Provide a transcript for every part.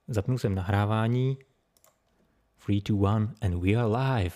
Zapnul jsem nahrávání. 3, 2, 1 and we are live.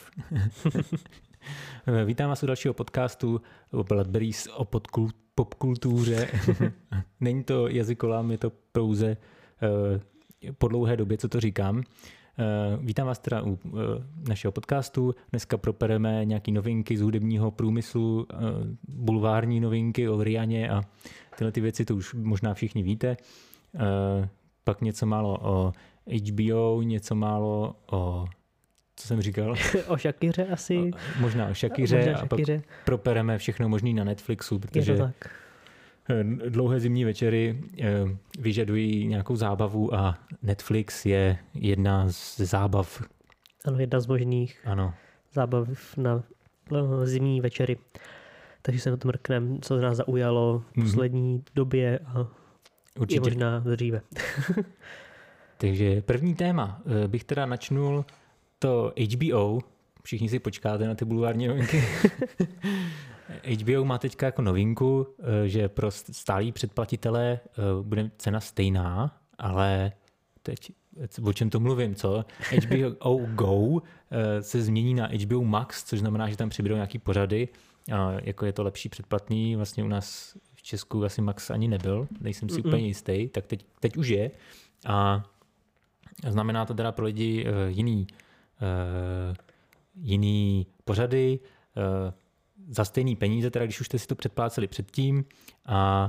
Vítám vás u dalšího podcastu o Bloodberries, o popkultuře. Není to jazykolám, je to pouze po dlouhé době, co to říkám. Vítám vás teda u našeho podcastu. Dneska propereme nějaké novinky z hudebního průmyslu, bulvární novinky o Rianě a tyhle ty věci, to už možná všichni víte. Pak něco málo o HBO, něco málo o... Co jsem říkal? O Shakiře asi. Možná o Shakiře a pak propereme všechno možný na Netflixu, protože dlouhé zimní večery vyžadují nějakou zábavu a Netflix je jedna z zábav. Ano, jedna z možných zábav na zimní večery. Takže se na to mrkneme, co nás zaujalo v poslední době a určitě. Je možná dříve. Takže první téma bych teda načnul to HBO. Všichni si počkáte na ty bulvární novinky. HBO má teďka jako novinku, že pro stálí předplatitele bude cena stejná, ale teď o čem to mluvím, co? HBO Go se změní na HBO Max, což znamená, že tam přibydou nějaký pořady, jako je to lepší předplatný. Vlastně u nás v Česku asi Max ani nebyl, nejsem si úplně jistý, tak teď už je. A znamená to teda pro lidi jiný pořady za stejný peníze, teda když už jste si to předpláceli předtím a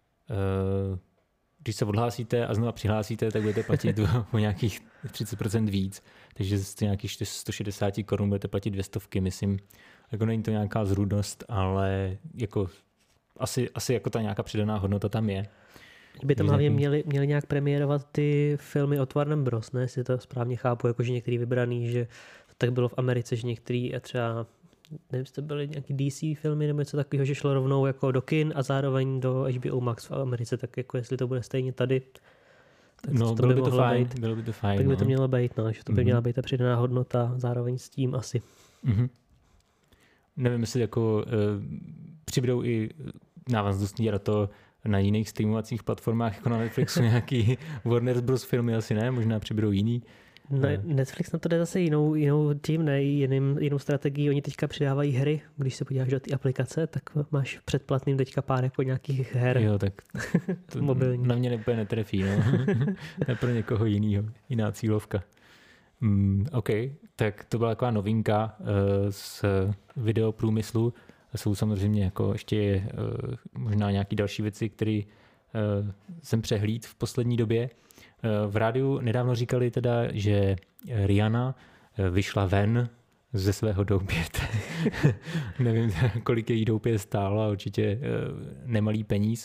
když se odhlásíte a znova přihlásíte, tak budete platit o nějakých 30% víc. Takže z nějakých 160 korun budete platit 200, myslím. Jako není to nějaká zrůdnost, ale jako asi jako ta nějaká přidaná hodnota tam je. By tam hlavně měli nějak premiérovat ty filmy od Warner Bros, ne? Si to správně chápu, jakože některý vybraný, že to tak bylo v Americe, že některý třeba, nevím, jestli to byly nějaký DC filmy nebo něco takového, že šlo rovnou jako do kin a zároveň do HBO Max v Americe, tak jako jestli to bude stejně tady, tak no, to by to fajn. Bylo by to fajn. Tak by to mělo být, no, že to by měla být ta přidaná hodnota zároveň s tím asi. Nevím, jestli jako přibydou i návaznostní na to na jiných streamovacích platformách, jako na Netflixu nějaký Warner Bros. Filmy asi ne, možná přibydou jiný. Netflix na to jde zase jinou strategii. Oni teďka přidávají hry. Když se podíváš do té aplikace, tak máš v předplatným teďka pár jako nějakých her. Jo, tak to mobilní. Na mě úplně netrefí. No. To je pro někoho jinýho, jiná cílovka. OK, tak to byla taková novinka z videoprůmyslu. Jsou samozřejmě jako ještě možná nějaké další věci, které jsem přehlídl v poslední době. V rádiu nedávno říkali teda, že Rihanna vyšla ven ze svého doupěte. Nevím, kolik její doupě stálo, určitě nemalý peníz.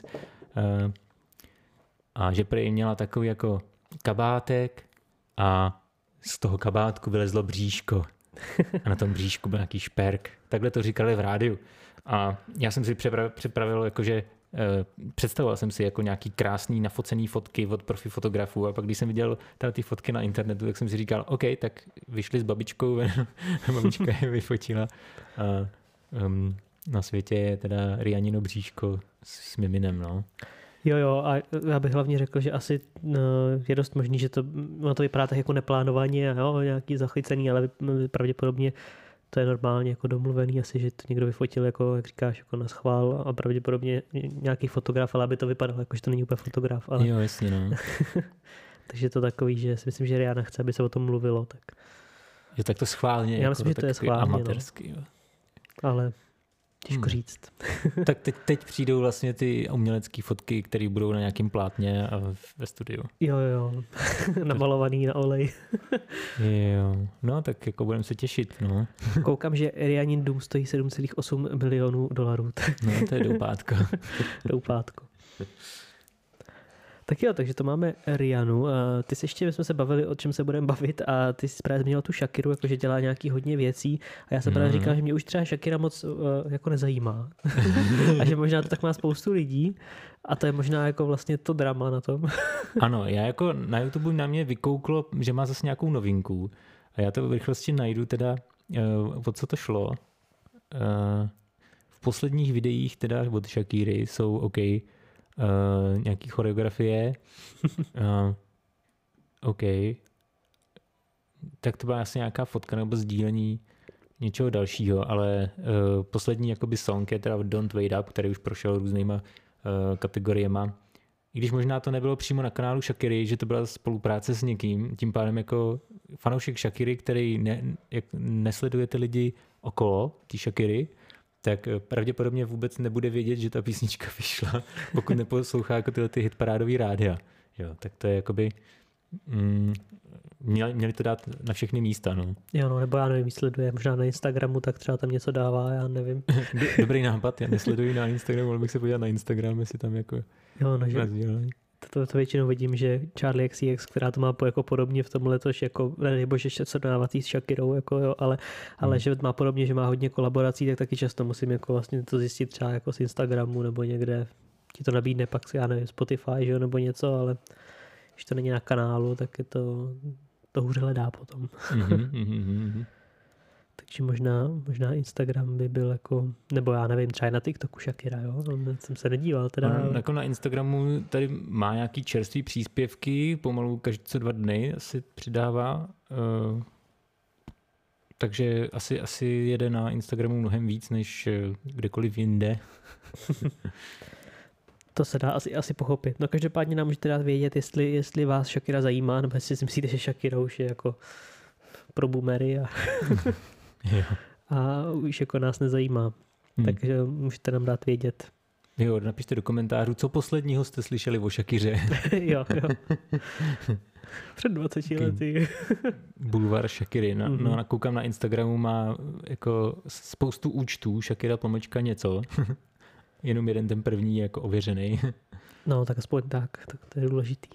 A že prý měla takový jako kabátek a z toho kabátku vylezlo bříško. A na tom bříšku byl nějaký šperk. Takhle to říkali v rádiu. A já jsem si připravil jakože představoval jsem si jako nějaký krásný nafocený fotky od profi fotografů a pak když jsem viděl tady ty fotky na internetu, tak jsem si říkal, OK, tak vyšli s babičkou, babička je vyfotila a na světě je teda Rihanino bříško s miminem, no. Jo, a já bych hlavně řekl, že asi je dost možný, že to vypadá tak jako neplánovaně a jo, nějaký zachycený, ale pravděpodobně to je normálně jako domluvený asi, že to někdo vyfotil, jako, jak říkáš, jako na schvál a pravděpodobně nějaký fotograf, ale aby to vypadalo, jako, že to není úplně fotograf. Ale... Jo, jasně, no. Takže to takový, že si myslím, že Rihanna chce, aby se o tom mluvilo. Tak... Jo, tak to schválně. Já jako, myslím, že to je schválně, amatérsky, no. Ale těžko říct. Tak teď přijdou vlastně ty umělecké fotky, které budou na nějakém plátně a ve studiu. Jo. Namalovaný na olej. Jo. No, tak jako budeme se těšit, no. Koukám, že Rihannin dům stojí $7,8 milionů. No, to je doupátko. Doupátko. Tak jo, takže to máme Rihannu. Ty se ještě, my jsme se bavili, o čem se budeme bavit a ty jsi právě zmínil tu Shakiru, jakože dělá nějaký hodně věcí a já jsem právě říkal, že mě už třeba Shakira moc jako nezajímá. A že možná to tak má spoustu lidí a to je možná jako vlastně to drama na tom. Ano, já jako na YouTube na mě vykouklo, že má zase nějakou novinku a já to v rychlosti najdu teda, o co to šlo. V posledních videích teda od Shakiry jsou OK, nějaký choreografie. OK. Tak to byla asi nějaká fotka nebo sdílení něčeho dalšího, ale poslední jakoby song je teda Don't Wait Up, který už prošel různýma kategoriema. I když možná to nebylo přímo na kanálu Shakiry, že to byla spolupráce s někým, tím pádem jako fanoušek Shakiry, který nesleduje ty lidi okolo té Shakiry, tak pravděpodobně vůbec nebude vědět, že ta písnička vyšla, pokud neposlouchá jako tyhle ty hitparádový rádia. Jo, tak to je jakoby... Měli to dát na všechny místa, no. Jo, no, nebo já nevím, sleduje možná na Instagramu, tak třeba tam něco dává, já nevím. Dobrý nápad, já nesleduji na Instagramu, ale bych se podívat na Instagram, jestli tam jako... Jo, no, že to většinou vidím, že Charlie XCX, která to má jako podobně v tomhle, tož jako, nebo že se dávatý s Shakirou, jako jo, ale že má podobně, že má hodně kolaborací, tak taky často musím jako vlastně to zjistit třeba jako z Instagramu nebo někde ti to nabídne pak, já nevím, Spotify, že jo, nebo něco, ale když to není na kanálu, tak je to hůř hledá potom. Takže možná Instagram by byl jako, nebo já nevím, třeba na TikToku Shakira, jo? Jsem se nedíval teda. Jako na Instagramu tady má nějaký čerstvý příspěvky, pomalu každé 2 dny asi přidává. Takže asi jede na Instagramu mnohem víc, než kdekoliv jinde. To se dá asi pochopit. No každopádně nám můžete dát vědět, jestli vás Shakira zajímá, nebo jestli si myslíte, že Shakira už je jako pro boomery a už jako nás nezajímá. Takže můžete nám dát vědět. Jo, napište do komentářů, co posledního jste slyšeli o Shakiře. jo. Před 20 lety. Bulvar Shakiry. No, nakoukám na Instagramu, má jako spoustu účtů, Shakira _ něco. Jenom jeden ten první je jako ověřený. No, tak aspoň tak to je důležitý.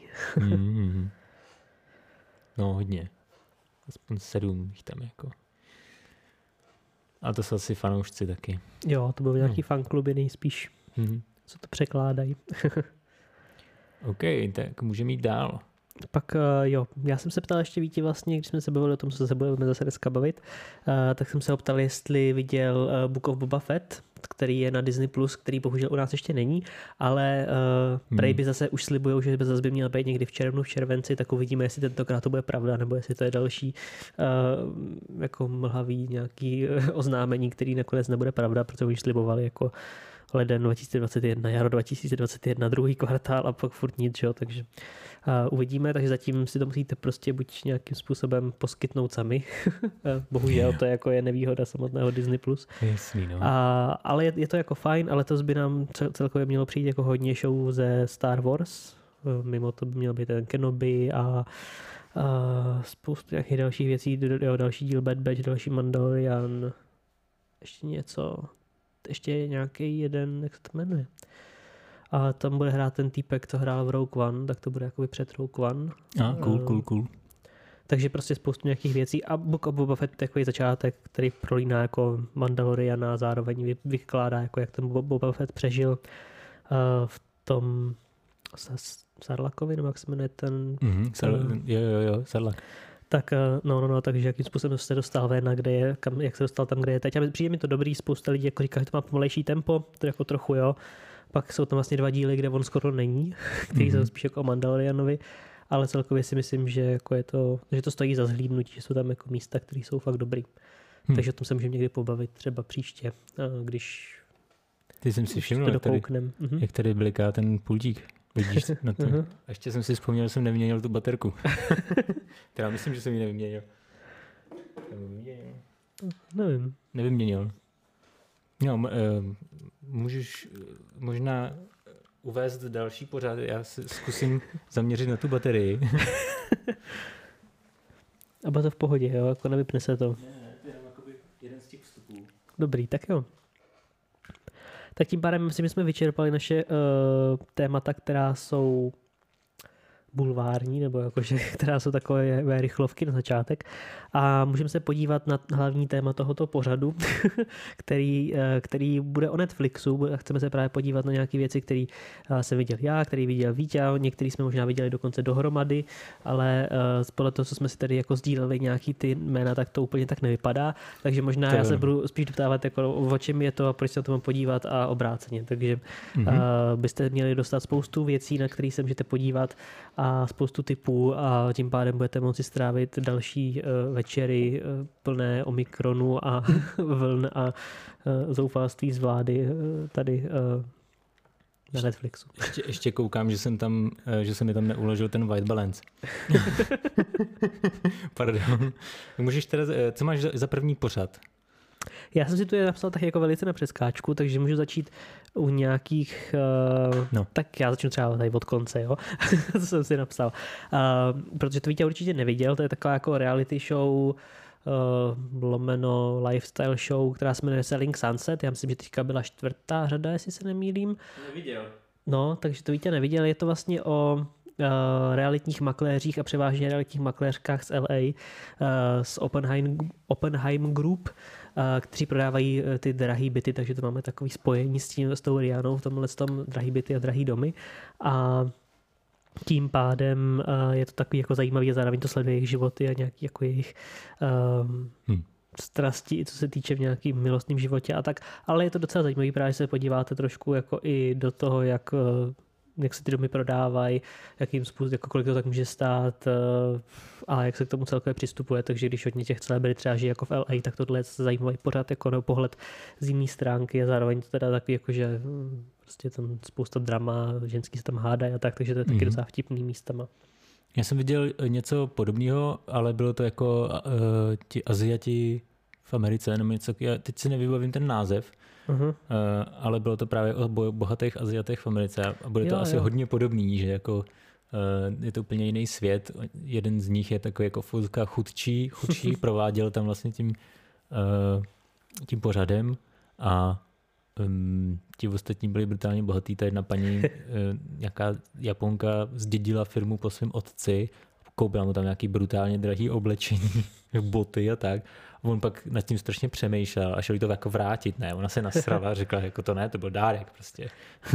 No, hodně. Aspoň 7 jich tam jako. A to jsou asi fanoušci taky. Jo, to byly nějaký fankluby nejspíš, co to překládají. OK, tak můžeme jít dál. Pak jo, já jsem se ptal ještě Víti vlastně, když jsme se bavili o tom, co se budeme zase dneska bavit, tak jsem se ho ptal, jestli viděl Book of Boba Fett, který je na Disney+, který bohužel u nás ještě není, ale prej by zase už slibujou, že by zase by měl být někdy v červnu, v červenci, tak uvidíme, jestli tentokrát to bude pravda, nebo jestli to je další jako mlhavý nějaký oznámení, který nakonec nebude pravda, protože už slibovali jako leden 2021, jaro 2021, druhý kvartál a pak furt nic, jo, takže uvidíme, takže zatím si to musíte prostě buď nějakým způsobem poskytnout sami. Bohužel to jako je nevýhoda samotného Disney+. Jasný, no. Ale je to jako fajn, ale to by nám celkově mělo přijít jako hodně show ze Star Wars. Mimo to by měl být ten Kenobi a spoustu nějakých dalších věcí, další díl Bad Batch, další Mandalorian, ještě nějaký jeden, jak se to jmenuje. A tam bude hrát ten týpek, co hrál v Rogue One, tak to bude jakoby před Rogue One. Cool. Takže prostě spoustu nějakých věcí. A Book of Boba Fett je takový začátek, který prolíná jako Mandaloriana a zároveň vykládá, jako jak ten Boba Fett přežil v tom Sarlakovi, nebo jak se jmenuje ten... Jo, Sarlak. Tak takže jakým způsobem se dostal ven a jak se dostal tam, kde je teď. A přijde mi to dobrý, spousta lidí jako říká, že to má pomalejší tempo, to jako trochu jo. Pak jsou tam vlastně 2 díly, kde on skoro není, který jsou spíš jako o Mandalorianovi, ale celkově si myslím, že to stojí za zhlídnutí, že jsou tam jako místa, které jsou fakt dobrý. Takže o tom se můžeme někdy pobavit třeba příště, když ty jsem si všiml, jak tady bliká ten pultík. Vidíš na to? A ještě jsem si vzpomněl, že jsem nevyměnil tu baterku. Teda myslím, že jsem ji nevyměnil. Nevyměnil. No, můžeš možná uvést další pořád. Já se zkusím zaměřit na tu baterii. A bude to v pohodě, jo? Jako nevypne se to. Ne, to je jenom jeden z těch vstupů. Dobrý, tak jo. Tak tím pádem myslím, že jsme vyčerpali naše témata, která jsou bulvární, nebo jakože, která jsou takové rychlovky na začátek. A můžeme se podívat na hlavní téma tohoto pořadu, který bude o Netflixu. Chceme se právě podívat na nějaké věci, které jsem viděl já, který viděl Vítě, některý jsme možná viděli dokonce dohromady, ale podle toho, co jsme si tady jako sdíleli nějaký ty jména, tak to úplně tak nevypadá. Takže možná já se budu spíš doptávat, jako, o čem je to a proč se na to mám podívat a obráceně. Takže byste měli dostat spoustu věcí, na které se můžete podívat a spoustu typů a tím pádem budete moci strávit další večery plné omikronu a vln a zoufalství z vlády tady na Netflixu. Ještě koukám, že jsem mi tam neuložil ten white balance. Pardon. Můžeš teda, co máš za první pořad? Já jsem si tu je napsal tak jako velice na přeskáčku, takže můžu začít u nějakých, tak já začnu třeba tady od konce, jo, co jsem si napsal. Protože to Vítě určitě neviděl, to je taková jako reality show, lomeno lifestyle show, která se jmenuje Selling Sunset. Já myslím, že teďka byla 4. řada, jestli se nemýlím. Neviděl. No, takže to Vítě neviděl. Je to vlastně o realitních makléřích a převážně realitních makléřkách z LA, z Oppenheim Group, kteří prodávají ty drahé byty, takže to máme takový spojení s tou Rianou v tomhle tom drahé byty a drahé domy. A tím pádem je to takový jako zajímavý a zároveň to sleduje jejich životy a nějaký jako jejich strasti, co se týče v nějakým milostným životě a tak. Ale je to docela zajímavý, právě se podíváte trošku jako i do toho, jak se ty domy prodávají, jakým způsobem, jako kolik to tak může stát a jak se k tomu celkově přistupuje. Takže když hodně těch celebrit třeba žije jako v LA, tak tohle je zajímavý pořád jako pohled z jiné stránky a zároveň to teda takový jako, že prostě tam spousta drama, ženský se tam hádají a tak, takže to je taky docela vtipný místama. Já jsem viděl něco podobného, ale bylo to jako ti Aziati v Americe, jenom něco, já teď si nevybavím ten název, ale bylo to právě o bohatých Aziatech v Americe a bude to asi hodně podobný, že jako je to úplně jiný svět. Jeden z nich je takový jako fuzka chudší, prováděl tam vlastně tím pořadem a ti ostatní byli brutálně bohatý. Ta jedna paní, nějaká Japonka, zdědila firmu po svém otci, koupila mu tam nějaký brutálně drahý oblečení, boty a tak. A on pak nad tím strašně přemýšlel a šel jí to jako vrátit, ne? Ona se nasrala a řekla, jako to ne, to byl dárek prostě.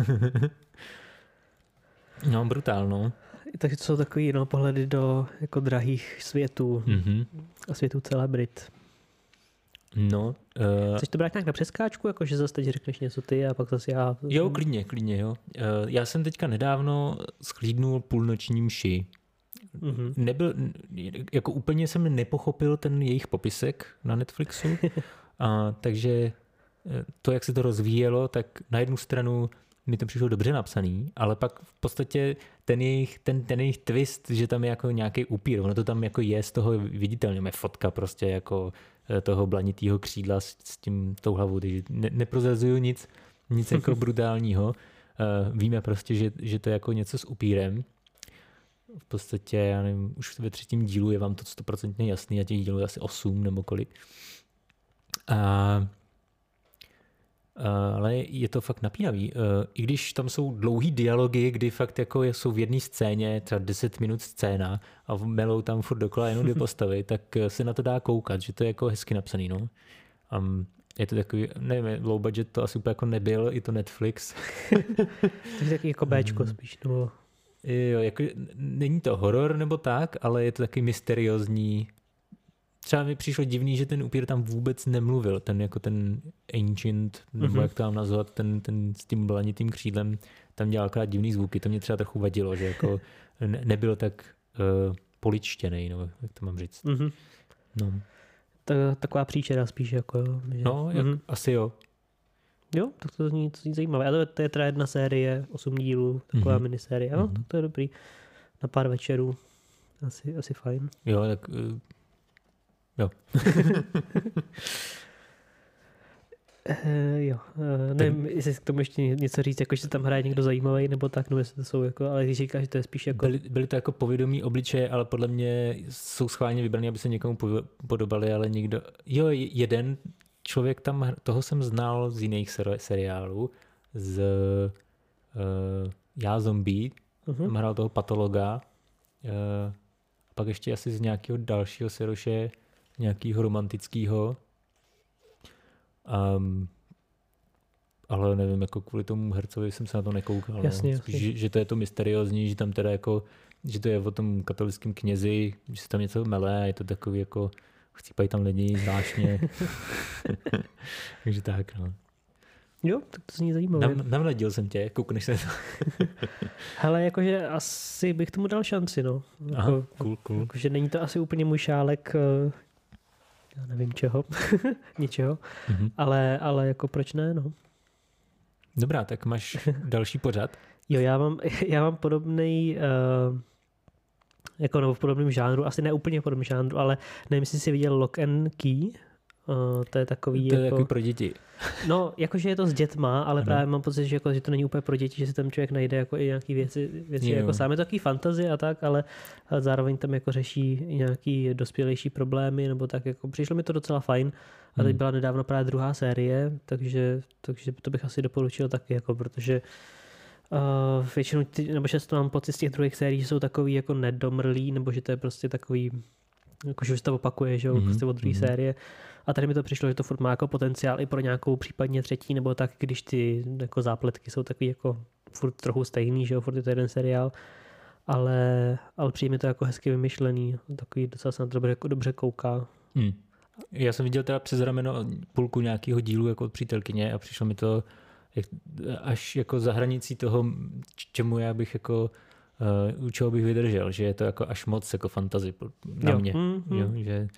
No, brutálno. Takže to jsou takový pohledy do jako drahých světů a světů celebrit. No. Chceš to brát nějak na přeskáčku, jakože zase teď řekneš něco ty a pak zase já? Jo, klidně, jo. Já jsem teďka nedávno sklídnul půlnoční mši. Nebyl, jako úplně jsem nepochopil ten jejich popisek na Netflixu, takže to, jak se to rozvíjelo, tak na jednu stranu mi to přišlo dobře napsaný, ale pak v podstatě ten jejich twist, že tam je jako nějaký upír, ono to tam jako je z toho viditelně, je fotka prostě jako toho blanitýho křídla s tím tou hlavou, takže neprozrazuju nic jako brutálního. Víme prostě, že to je jako něco s upírem. V podstatě, já nevím, už ve 3. dílu je vám to 100% jasný a těch dílů je asi 8 nebo kolik. Ale je to fakt napínavý. I když tam jsou dlouhý dialogy, kdy fakt jako jsou v jedné scéně, třeba 10 minut scéna a melou tam furt dokola jenom 2 postavy, tak se na to dá koukat, že to je jako hezky napsaný. No. Je to takový, nevím, low budget to asi úplně jako nebyl, i to Netflix. To je taky jako Bčko spíš, nebo... Jo, jako, není to horor nebo tak, ale je to taky mysteriózní. Třeba mi přišlo divný, že ten upír tam vůbec nemluvil, ten jako ten ancient, nebo jak to mám nazvat, ten s tím blanitým křídlem, tam dělal akorát divný zvuky, to mě třeba trochu vadilo, že jako nebyl tak poličtěnej, nebo jak to mám říct. No. Taková příčera spíš jako, že... No, asi jo. Jo, tak to zní zajímavé. A to je teda jedna série, 8 dílů, taková minisérie. No, tak to je dobrý. Na pár večerů. Asi fajn. Jo, tak... Jo. Jo. Nevím, jestli k tomu ještě něco říct, jako že se tam hraje někdo zajímavý, nebo tak, no jestli to jsou jako, ale když říkáš, že to je spíš jako... Byly to jako povědomí obličeje, ale podle mě jsou schválně vybraný, aby se někomu podobali, ale nikdo... Jo, jeden člověk tam, toho jsem znal z jiných seriálů, z Já zombie, tam hrál toho patologa, pak ještě asi z nějakého dalšího seroše, nějakého romantického, ale nevím, jako kvůli tomu hercovi jsem se na to nekoukal. Jasně. Spíš, že to je to mysteriózní, že tam teda jako, že to je o tom katolickém knězi, že se tam něco mele a je to takový jako chcípají tam lidi zvláštně. Takže tak, no. Jo, tak to zní zajímavé. Navnadil jsem tě, koukneš se to. Hele, jakože asi bych tomu dal šanci, no. Aha, cool. Jakože není to asi úplně můj šálek, já nevím čeho, ničeho, ale jako proč ne, no. Dobrá, tak máš další pořad? Jo, já mám podobnej, jako nebo v podobném žánru, asi ne úplně v podobném žánru, ale nevím, jestli jsi viděl Lock and Key. To je takový to je jako pro děti. No, jakože je to s dětma, ale právě mám pocit, že to není úplně pro děti, že si tam člověk najde jako i nějaký věci jako sám. Je to takový fantasy a tak, ale zároveň tam jako řeší nějaký dospělejší problémy, nebo tak jako přišlo mi to docela fajn. A teď byla nedávno právě druhá série, takže to bych asi doporučil taky, jako, protože většinou, nebo často mám pocit z těch druhých sérií, že jsou takový jako nedomrlý, nebo že to je prostě takový, jako že už to opakuje, že prostě od druhé série. A tady mi to přišlo, že to furt má jako potenciál i pro nějakou případně třetí, nebo tak, když ty jako zápletky jsou takový jako furt trochu stejný, že jo, furt je to jeden seriál, ale přijde mi to jako hezky vymyšlený, takový docela se na to dobře kouká. Já jsem viděl teda přes rameno půlku nějakého dílu jako od přítelkyně a přišlo mi to až jako za hranicí toho, čemu já bych jako u čeho bych vydržel, že je to jako až moc jako fantasy na mě. Jo, že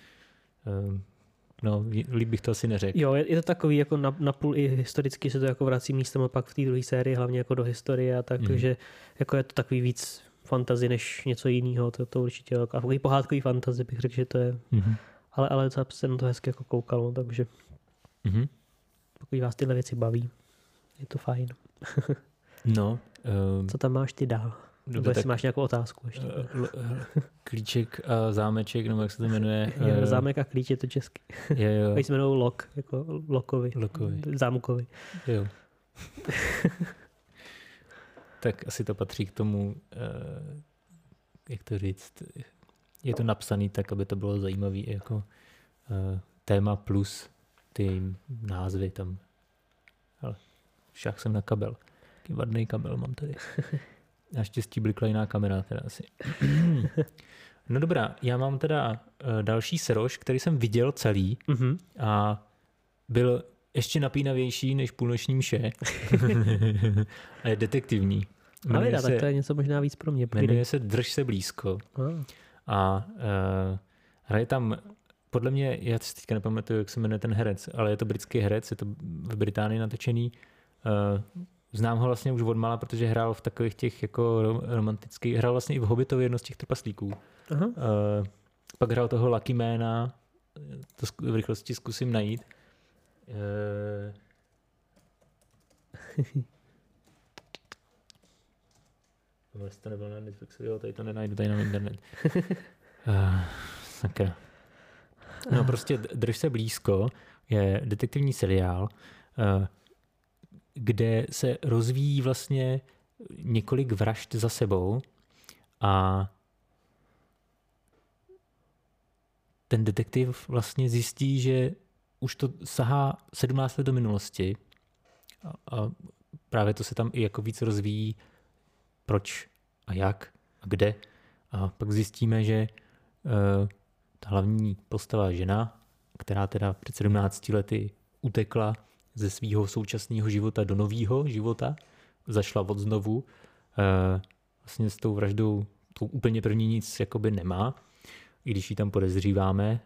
no, líp bych to asi neřekl. Jo, je to takový jako napůl i historicky se to jako vrací místem opak v té druhé sérii, hlavně jako do historie a tak, takže jako je to takový víc fantasy než něco jiného, to určitě jako takový pohádkový fantasy bych řekl, že to je. Ale docela se na to hezky jako koukalo, takže pokud vás tyhle věci baví, je to fajn. No. Co tam máš ty dál? Nebo jestli máš nějakou otázku ještě. Klíček a zámeček, nebo jak se to jmenuje? Zámek a klíč je to česky. Jo. Oni se jmenují Lok, jako Lokovi. Zámkovi. Jo. Tak asi to patří k tomu, jak to říct, je to napsaný tak, aby to bylo zajímavý jako téma plus ty názvy tam. Ale šach jsem na kabel. Taký vadný kabel mám tady. Naštěstí blikla jiná kamera teda asi. No dobrá, já mám teda další seroš, který jsem viděl celý a byl ještě napínavější než Půlnoční mše. A je detektivní. Ale tak to je něco možná víc pro mě. Jmenuje se Drž se blízko. A hraje tam, podle mě, já si teďka nepamatuju, jak se jmenuje ten herec, ale je to britský herec, je to v Británii natočený. Znám ho vlastně už odmala, protože hrál v takových těch jako romantických, hrál vlastně i v Hobbitovi jedno z těch trpaslíků. Pak hrál toho Luckyména, to v rychlosti zkusím najít. Jestli to nebylo na Netflixu, jo, tady to nenajdu, tady na internet. Sakra. No prostě Drž se blízko je detektivní seriál, kde se rozvíjí vlastně několik vražd za sebou a ten detektiv vlastně zjistí, že už to sahá 17 let do minulosti a právě to se tam i jako víc rozvíjí, proč a jak a kde. A pak zjistíme, že ta hlavní postava žena, která teda před 17 lety utekla ze svého současného života do nového života, zašla od znovu, vlastně s tou vraždou tou úplně první nic jakoby nemá, i když ji tam podezříváme.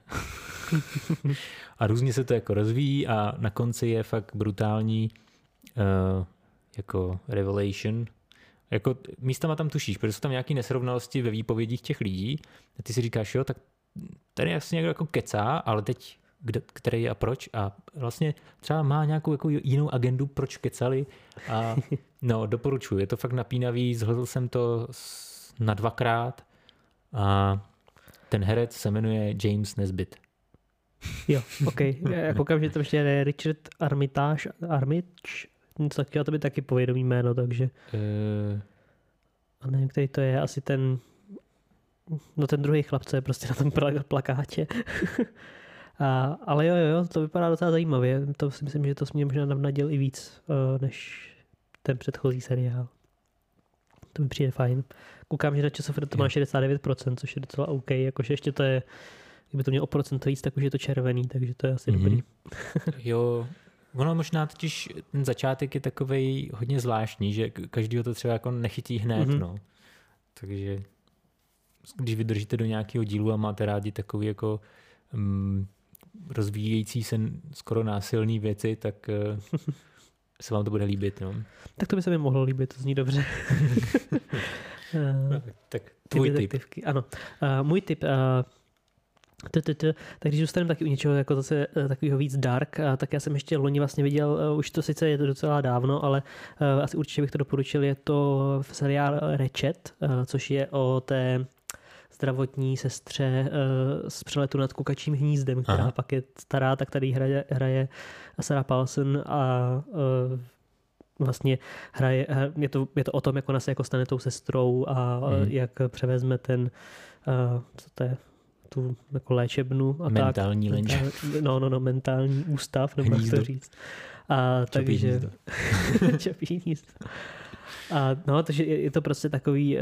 A různě se to jako rozvíjí a na konci je fakt brutální jako revelation. Jako místama tam tušíš, protože jsou tam nějaké nesrovnalosti ve výpovědích těch lidí a ty si říkáš, jo, tak tady jasně někdo jako kecá, ale teď který je a proč a vlastně třeba má nějakou jako jinou agendu, proč kecali a no, doporučuji, je to fakt napínavý, zhlédl jsem to na 2krát a ten herec se jmenuje James Nesbitt. Jo, ok. Já koukám, že to ještě je Richard Armitage, něco takového, to by taky povědomý jméno, takže a nevím, který to je, asi ten druhý chlapce je prostě na tom plakátě. Ale jo, to vypadá docela zajímavě. To si myslím, že to mě možná navnadil i víc, než ten předchozí seriál. To mi přijde fajn. Koukám, že na časofr to má 69%, což je docela OK. Jakože ještě to je, kdyby to mělo o procent víc, tak už je to červený, takže to je asi dobrý. Jo, Ono možná totiž ten začátek je takovej hodně zvláštní, že každýho to třeba jako nechytí hned, no. Takže když vydržíte do nějakého dílu a máte rádi takový jako rozvíjející se skoro násilný věci, tak se vám to bude líbit, no. Tak to by se mi mohlo líbit, to zní dobře. Tak tvůj tip. Ano, můj tip. Tak když zůstaneme taky u něčeho jako zase takového víc dark, tak já jsem ještě loni vlastně viděl, už to sice je to docela dávno, ale asi určitě bych to doporučil, je to seriál Ratchet, což je o té zdravotní sestře z Přeletu nad kukačím hnízdem, která pak je stará, tak tady hraje Sarah Paulson a vlastně je to o tom, jak ona se jako stane tou sestrou a jak převezme ten, co to je, tu jako léčebnu a mentální tak. Mentální ústav, nebo jak to říct. A takže Čapí hnízdo. A no, takže je to prostě takový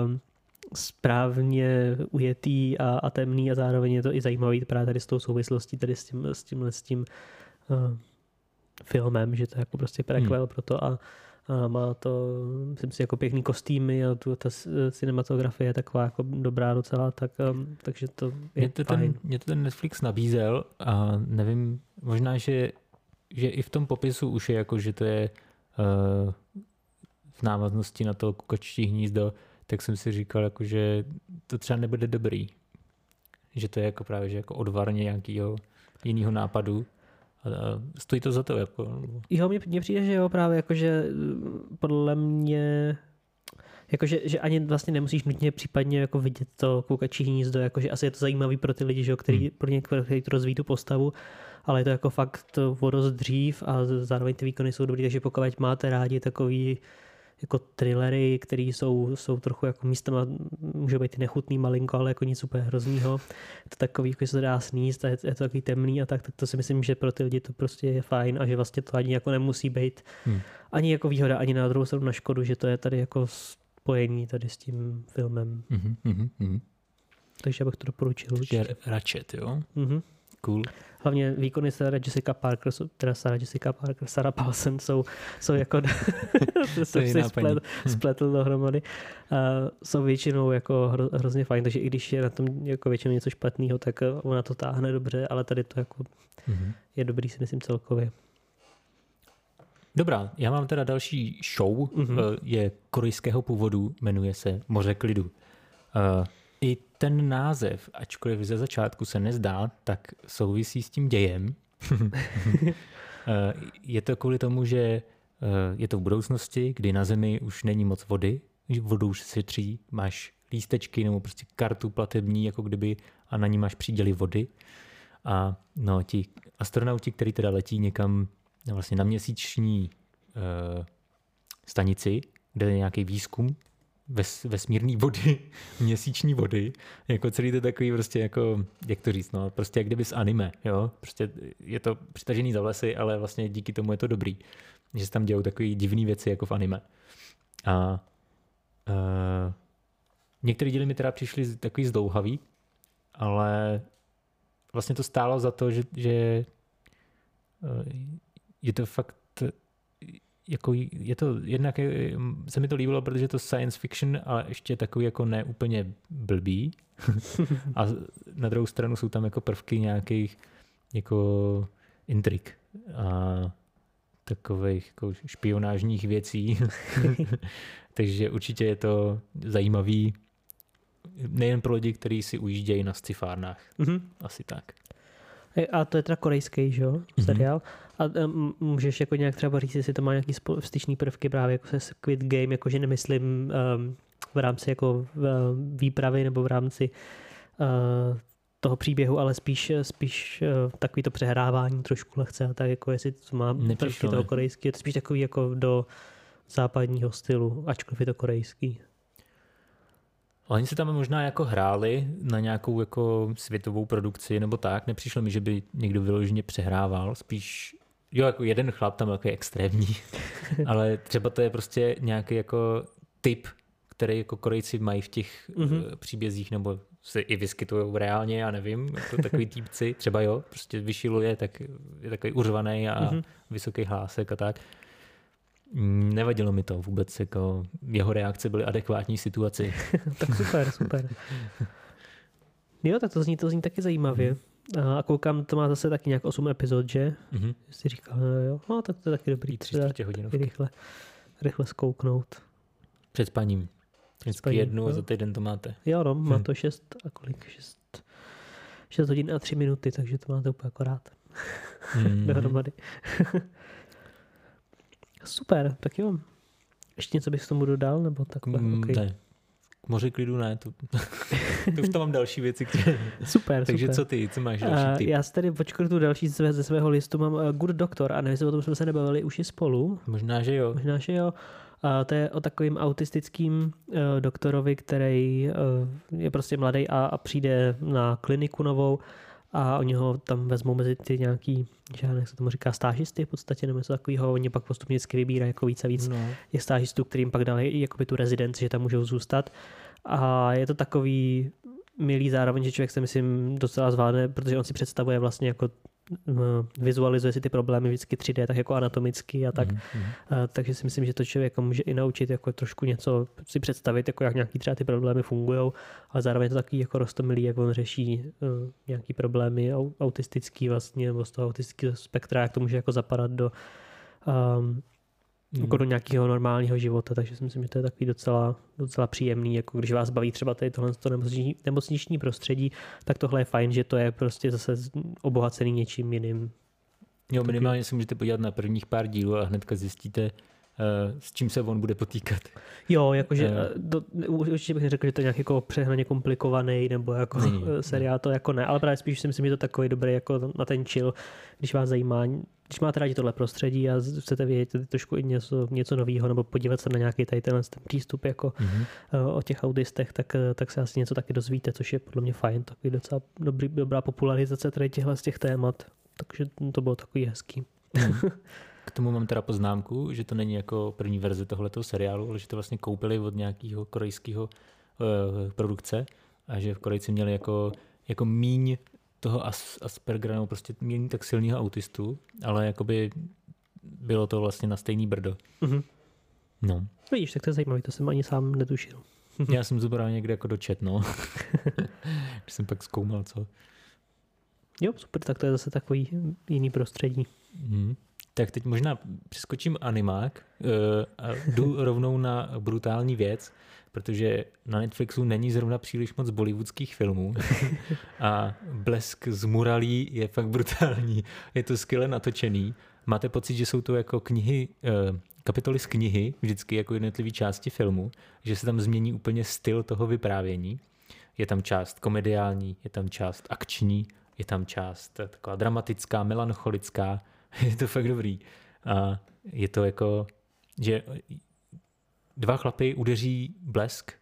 správně ujetý a temný a zároveň je to i zajímavý právě tady s tou souvislostí tady s tím filmem, že to je jako prostě prequel pro to a má to, myslím si, jako pěkný kostýmy a ta cinematografie je taková jako dobrá docela, takže to je fajn. Mě to ten Netflix nabízel a nevím, možná, že i v tom popisu už je jako, že to je v návaznosti na to kukačí hnízdo, tak jsem si říkal, jako, že to třeba nebude dobrý. Že to je jako právě že jako odvar nějakého jiného nápadu. A stojí to za to. Jako. Jo, mně přijde, že jo, právě jakože podle mě jakože že ani vlastně nemusíš nutně případně jako vidět to kukačí hnízdo, jakože asi je to zajímavý pro ty lidi, že jo, který to rozvíjí tu postavu, ale je to jako fakt o dost dřív a zároveň ty výkony jsou dobrý, takže pokud máte rádi takový jako thrillery, které jsou trochu jako místama, může být i nechutný malinko, ale jako nic úplně hroznýho. Je to takový, jako se to dá sníst a je to takový temný a tak to si myslím, že pro ty lidi to prostě je fajn a že vlastně to ani jako nemusí být ani jako výhoda, ani na druhou stranu na škodu, že to je tady jako spojení tady s tím filmem. Takže bych to doporučil. Ratchet, jo? Cool. Hlavně výkony Sarah Jessica Parker, Sarah Paulson jsou jako spletl dohromady. Jsou většinou jako hrozně fajn, takže i když je na tom jako většinou něco špatného, tak ona to táhne dobře, ale tady to jako je dobrý, si myslím celkově. Dobrá, já mám teda další show, je korejského původu, jmenuje se Moře klidu. I ten název, ačkoliv ze začátku se nezdá, tak souvisí s tím dějem. Je to kvůli tomu, že je to v budoucnosti, kdy na Zemi už není moc vody, vodu už se tří, máš lístečky nebo prostě kartu platební, jako kdyby, a na ní máš příděly vody. A no, ti astronauti, kteří teda letí někam vlastně na měsíční stanici, kde je nějaký výzkum, vesmírný vody, měsíční vody, jako celý to takový prostě jako, jak to říct, no, prostě jak kdyby z anime, jo, prostě je to přitažený za vlasy, ale vlastně díky tomu je to dobrý, že se tam dějou takový divný věci jako v anime. A některé díly mi teda přišly takový zdlouhavý, ale vlastně to stálo za to, že je to fakt jako je to jednak se mi to líbilo, protože je to science fiction, ale ještě takový jako ne úplně blbý. A na druhou stranu jsou tam jako prvky nějakých jako intrik a takových jako špionážních věcí. Takže určitě je to zajímavý nejen pro lidi, kteří si ujíždějí na scifárnách. Asi tak. A to je teda korejský, že jo, seriál. A můžeš jako nějak třeba říct, jestli to má nějaký styčný prvky právě jako se Squid Game, jakože nemyslím v rámci jako výpravy nebo v rámci toho příběhu, ale spíš takový to přehrávání trošku lehce a tak jako jestli to má prvky toho korejský. Je to spíš takový jako do západního stylu, ačkoliv je to korejský. Oni si tam možná jako hráli na nějakou jako světovou produkci nebo tak. Nepřišlo mi, že by někdo vyloženě přehrával. Spíš, jo, jako jeden chlap tam jako je extrémní. Ale třeba to je prostě nějaký jako typ, který jako Korejci mají v těch příbězích nebo se i vyskytují reálně, já nevím, jako takový týpci, třeba jo, prostě vyšiluje, tak je takový uřvaný a vysoký hlásek a tak. Nevadilo mi to vůbec, jako jeho reakce byly adekvátní situaci. Tak super. Jo, tak to zní taky zajímavě. A koukám, to má zase taky nějak 8 epizod, že? Jsi říkal, jo, no, tak to je taky dobrý. 3 hodinovky. Rychle zkouknout. Před spaním. Vždycky jednu a za týden to máte. Jo, no, má to 6 a kolik? 6 hodin a 3 minuty, takže to máte úplně akorát. Dohromady. Super, tak jo. Ještě něco bych s tomu dodal, nebo takhle? Okay. Ne. K moři klidu ne. To už tam mám další věci. Super. Takže co ty? Co máš další tip? Já si tady počkrtu další ze svého listu mám Good Doctor a nevím, jestli o tom jsme se nebavili už i spolu. Možná, že jo. To je o takovým autistickým doktorovi, který je prostě mladý a přijde na kliniku novou a oni ho tam vezmou mezi ty nějaký, jak se tomu říká, stážisty v podstatě, nebo něco takového. Oni pak postupně vždycky vybírají jako víc a víc těch stážistů, kterým pak dali jakoby tu rezidenci, že tam můžou zůstat. A je to takový milý zároveň, že člověk se myslím docela zvládne, protože on si představuje vlastně jako vizualizuje si ty problémy vždycky 3D, tak jako anatomicky a tak. Takže si myslím, že to člověk může i naučit jako trošku něco si představit, jako jak nějaký třeba ty problémy fungujou, ale zároveň to takový jako roztomilý, jak on řeší nějaký problémy autistický vlastně, nebo z toho autistického spektra, jak to může jako zapadat do jako do nějakého normálního života, takže si myslím, že to je takový docela příjemný, jako když vás baví třeba tady tohle nemocniční prostředí, tak tohle je fajn, že to je prostě zase obohacený něčím jiným. Jo, minimálně se můžete podívat na prvních pár dílů a hnedka zjistíte, s čím se on bude potýkat. Jo, jakože určitě bych neřekl, že to je nějak jako přehnaně komplikovaný, nebo jako seriál, to jako ne, ale právě spíš si myslím, že to takový dobrý jako na ten chill, když vás zajímá, když máte rádi tohle prostředí a chcete vědět trošku i něco nového, nebo podívat se na nějaký tady ten přístup jako o těch autistech, tak se asi něco taky dozvíte, což je podle mě fajn, takový docela dobrá popularizace tady z těch témat, takže to bylo takový hezký. K tomu mám teda poznámku, že to není jako první verze tohletoho seriálu, ale že to vlastně koupili od nějakého korejského produkce a že v Korejci měli jako míň toho Aspergera, nebo prostě míň tak silného autistu, ale jakoby bylo to vlastně na stejný brdo. No. Vidíš, tak to je zajímavý, to jsem ani sám netušil. Já jsem to právě někde jako dočet, no. Když jsem pak zkoumal, co. Jo, super, tak to je zase takový jiný prostředí. Tak teď možná přeskočím animák a jdu rovnou na brutální věc, protože na Netflixu není zrovna příliš moc bollywoodských filmů a Blesk z Muralí je fakt brutální. Je to skvěle natočený. Máte pocit, že jsou to jako knihy, kapitoly z knihy, vždycky jako jednotlivé části filmu, že se tam změní úplně styl toho vyprávění. Je tam část komediální, je tam část akční, je tam část taková dramatická, melancholická. Je to fakt dobrý. A je to jako, že 2 chlapy udeří blesk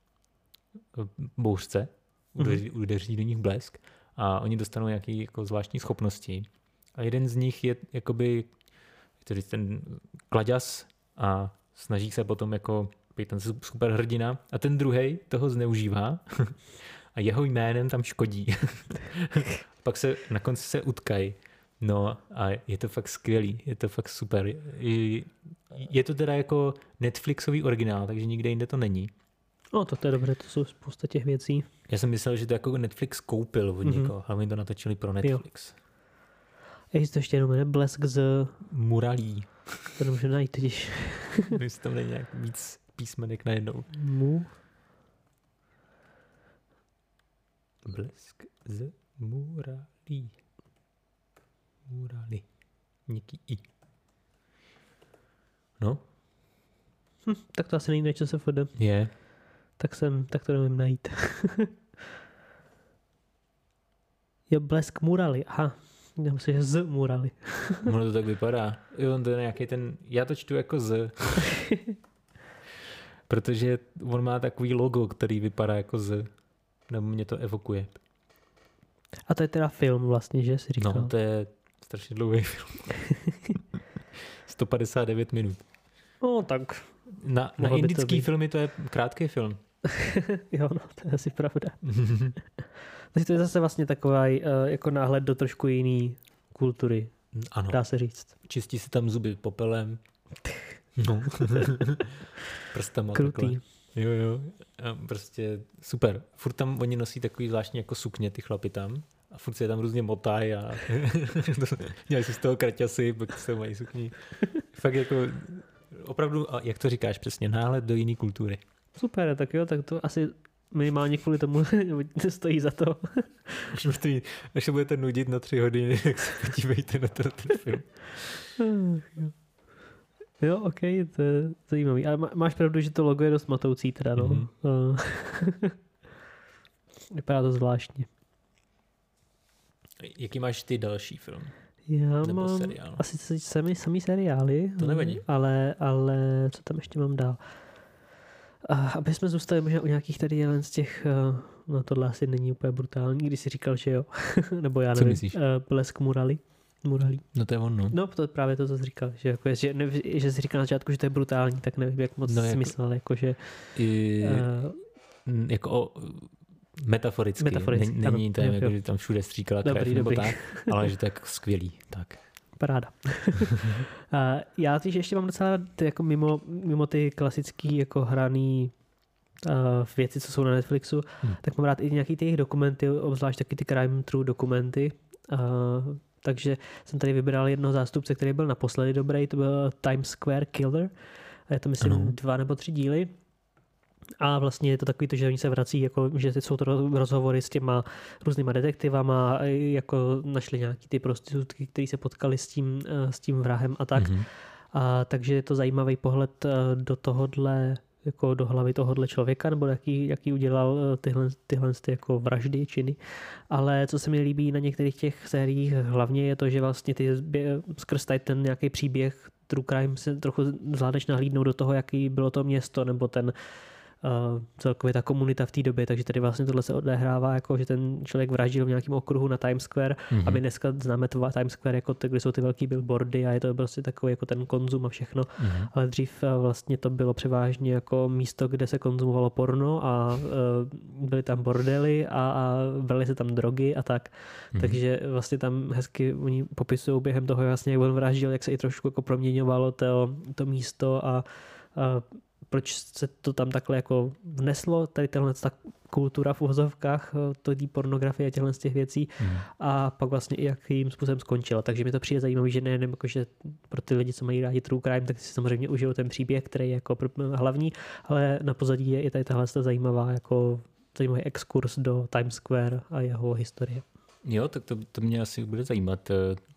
bouřce, udeří do nich blesk a oni dostanou nějaké jako zvláštní schopnosti. A jeden z nich je jakoby ten kladěz a snaží se potom jako být ten super hrdina a ten druhej toho zneužívá a jeho jménem tam škodí. Pak se na konci se utkají. No a je to fakt skvělý, je to fakt super. Je to teda jako Netflixový originál, takže nikde jinde to není. No to je dobré, to jsou spousta těch věcí. Já jsem myslel, že to jako Netflix koupil od někoho, ale oni to natočili pro Netflix. Jestli to ještě jenom Blesk z Muralí. To nemůžeme najít totiž. Jestli tam není nějak víc písmenek najednou. Blesk z Muralí. Murali. Něký i. No. Tak to asi není na ČSFD. Je. Tak to nevím najít. Jo, Blesk Murali. Aha. Já myslím, že z Murali. Ono to tak vypadá. Jo, to je nějaký ten... Já to čtu jako z. Protože on má takový logo, který vypadá jako z. Nebo mě to evokuje. A to je teda film vlastně, že jsi říkal? No, to je strašně dlouhý film. 159 minut. No, tak. Na indický filmy to je krátký film. Jo, no, to je asi pravda. Takže to je zase vlastně takový jako náhled do trošku jiný kultury, ano. dá se říct. Čistí si tam zuby popelem. No. Prstama. Krutý. Takhle. Jo. A prostě super. Furt tam oni nosí takový zvláštní jako sukně, ty chlapi tam. A furt se je tam různě motají a dělají si z toho kraťasy, pak se mají sukni. Fakt jako opravdu, a jak to říkáš přesně, náhled do jiné kultury. Super, tak jo, tak to asi minimálně kvůli tomu stojí za to. Až se budete nudit na 3 hodiny, tak se podívejte na ten film. Jo, ok, to je zajímavý. Ale máš pravdu, že to logo je dost matoucí teda, no. Mm-hmm. Vypadá to zvláštně. Jaký máš ty další film? Já nebo mám seriál? asi samý seriály. To nevadí. Ale co tam ještě mám dál? Aby jsme zůstali možná u nějakých tady jeden z těch, no tohle asi není úplně brutální, když jsi říkal, že jo. Nebo já nevím. Co myslíš? Blesk Muralí. No to je on, no. No, to je právě to, co jsi říkal, že, jako, že jsi říkal na začátku, že to je brutální, tak nevím, jak moc jsi myslel, jako, že... Jako metaforicky. Není to, jako, že tam všude stříkala krev nebo tak, ale že to je jako skvělý. Tak. Paráda. Já teď ještě mám docela jako mimo ty klasický jako hraný věci, co jsou na Netflixu, tak mám rád i nějaký ty jejich dokumenty, obzvlášť taky ty crime true dokumenty. Takže jsem tady vybral jednoho zástupce, který byl naposledy dobrý, to byl Times Square Killer. A je to myslím 2 nebo 3 díly. A vlastně je to takový to, že oni se vrací, jako, že jsou to rozhovory s těma různýma detektivama, jako našli nějaký ty prostitutky, který se potkali s tím vrahem a tak. A takže je to zajímavý pohled do tohodle, jako do hlavy tohohle člověka, nebo jaký udělal tyhle jako vraždy, činy. Ale co se mi líbí na některých těch sériích hlavně je to, že vlastně ty skrz ten nějaký příběh True Crime se trochu zvládneš nahlídnout do toho, jaký bylo to město, nebo ten celkově ta komunita v té době, takže tady vlastně tohle se odehrává, jako že ten člověk vraždil v nějakém okruhu na Times Square, aby dneska známe Times Square jako kde jsou ty velký billboardy a je to prostě takový jako ten konzum a všechno, ale dřív vlastně to bylo převážně jako místo, kde se konzumovalo porno a byly tam bordely a brali se tam drogy a tak, takže vlastně tam hezky oni popisují během toho vlastně, jak on vraždil, jak se i trošku jako proměňovalo to místo a proč se to tam takhle jako vneslo, tady tahle kultura v uvozovkách, té pornografie a těchto z těch věcí a pak vlastně i jakým způsobem skončila. Takže mi to přijde zajímavý, že nejen jako, že pro ty lidi, co mají rádi true crime, tak si samozřejmě užijou ten příběh, který je jako hlavní, ale na pozadí je i tady tahle zajímavý exkurs do Times Square a jeho historie. Jo, tak to mě asi bude zajímat.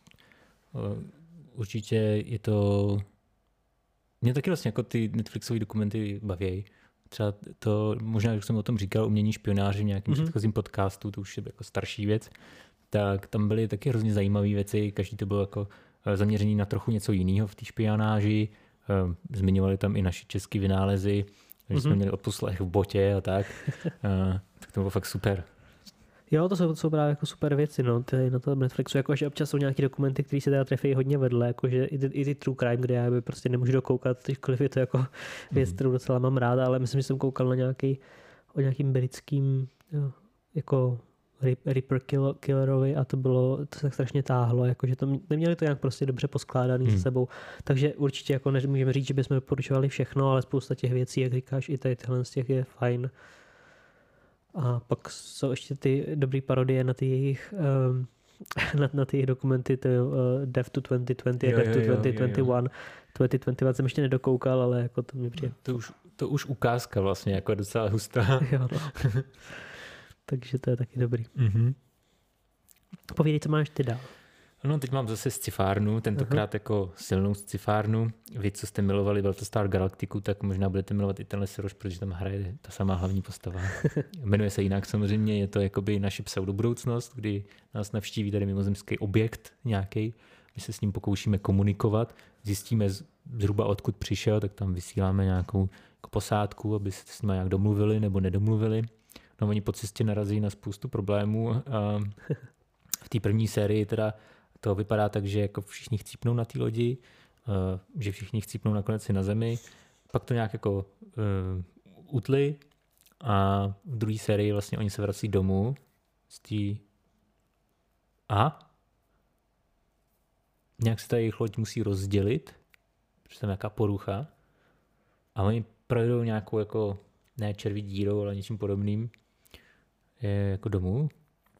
Určitě je to... Mě taky vlastně jako ty Netflixové dokumenty baví. Třeba to, možná, jak jsem o tom říkal, Umění špionáře v nějakém předchozím podcastu, to už je jako starší věc, tak tam byly taky hrozně zajímavé věci, každý to bylo jako zaměřený na trochu něco jiného v té špionáži, zmiňovali tam i naše české vynálezy, že jsme měli odposlech v botě a tak, tak to bylo fakt super. Jo, to jsou právě jako super věci, no, na tom Netflixu, jakože občas jsou nějaký dokumenty, které se teda trefí hodně vedle, jakože i ty true crime, kde já by prostě nemůžu dokoukat, kdykoliv je to jako věc, kterou docela mám ráda, ale myslím, že jsem koukal na o nějakým britským jako Ripper Killerovi a to se strašně táhlo, jakože to neměli to nějak prostě dobře poskládaný se sebou, takže určitě jako nemůžeme říct, že bychom doporučovali všechno, ale spousta těch věcí, jak říkáš, i tyhle z těch je fajn. A pak jsou ještě ty dobrý parodie na ty jejich na ty dokumenty, to Death to 2020 a Death to 2021. 2021 jsem ještě nedokoukal, ale jako to mě přijde. To už ukázka vlastně, jako docela hustá. Jo, no. Takže to je taky dobrý. Povídej, co máš ty dál. No, teď mám zase scifárnu, tentokrát jako silnou scifárnu. Vy, co jste milovali Battlestar Galactiku, tak možná budete milovat i tenhle seriál, protože tam hraje ta samá hlavní postava. Jmenuje se jinak samozřejmě, je to jakoby naše pseudobudoucnost, kdy nás navštíví tady mimozemský objekt nějaký. My se s ním pokoušíme komunikovat, zjistíme zhruba odkud přišel, tak tam vysíláme nějakou posádku, aby se s nimi nějak domluvili nebo nedomluvili. No, oni po cestě narazí na spoustu problémů. V té první sérii teda to vypadá tak, že jako všichni chcípnou na té lodi, že všichni chcípnou nakonec si na zemi. Pak to nějak jako utli a v druhé sérii vlastně oni se vrací domů z té... Aha. Nějak se ta jejich loď musí rozdělit, protože tam je nějaká porucha a oni projdou nějakou jako, ne červí dírou, ale něčím podobným jako domů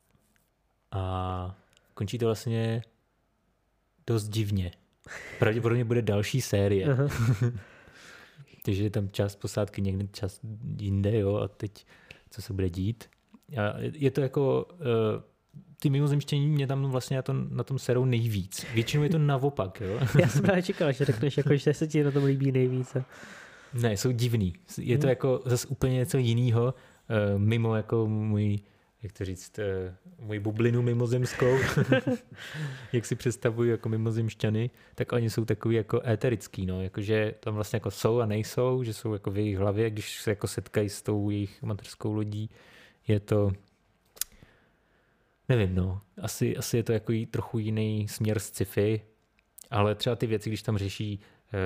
a končí to vlastně dost divně. Pravděpodobně bude další série. Takže je tam část posádky někde, část jinde, jo, a teď co se bude dít. A je to jako, ty mimozemštění mě tam vlastně na tom serou nejvíc. Většinou je to naopak, jo. Já jsem právě čekal, že řekneš, jako, že se ti na tom líbí nejvíc. Ne, jsou divný. Je to jako zase úplně něco jiného, mimo jako můj, jak to říct, můj bublinu mimozemskou, jak si představuji jako mimozemšťany, tak oni jsou takový jako éterický, no, jakože tam vlastně jako jsou a nejsou, že jsou jako v jejich hlavě, když se jako setkají s tou jejich mateřskou lodí, je to, nevím, no, asi je to jako trochu jiný směr z sci-fi, ale třeba ty věci, když tam řeší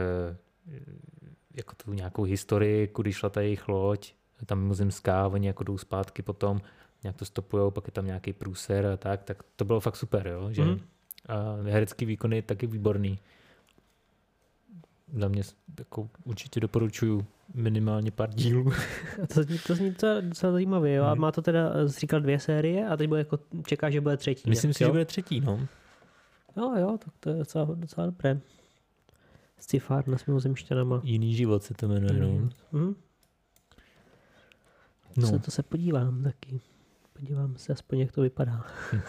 jako tu nějakou historii, kudy šla ta jejich loď, tam mimozemská, oni jako jdou zpátky potom, nějak to stopujou, pak je tam nějaký průser a tak to bylo fakt super, jo, že a herecký výkon je taky výborný. Za mě jako určitě doporučuju minimálně pár dílů. To zní docela zajímavě, jo, a má to teda, říkal 2 série a teď bude jako, čeká, že bude 3. Myslím si, že bude 3, no. Jo, tak to je docela dobré. Scifárna s mimozemšťanama. Jiný život se to jmenuje, no. No. To se podívám taky. Podívám se aspoň, jak to vypadá.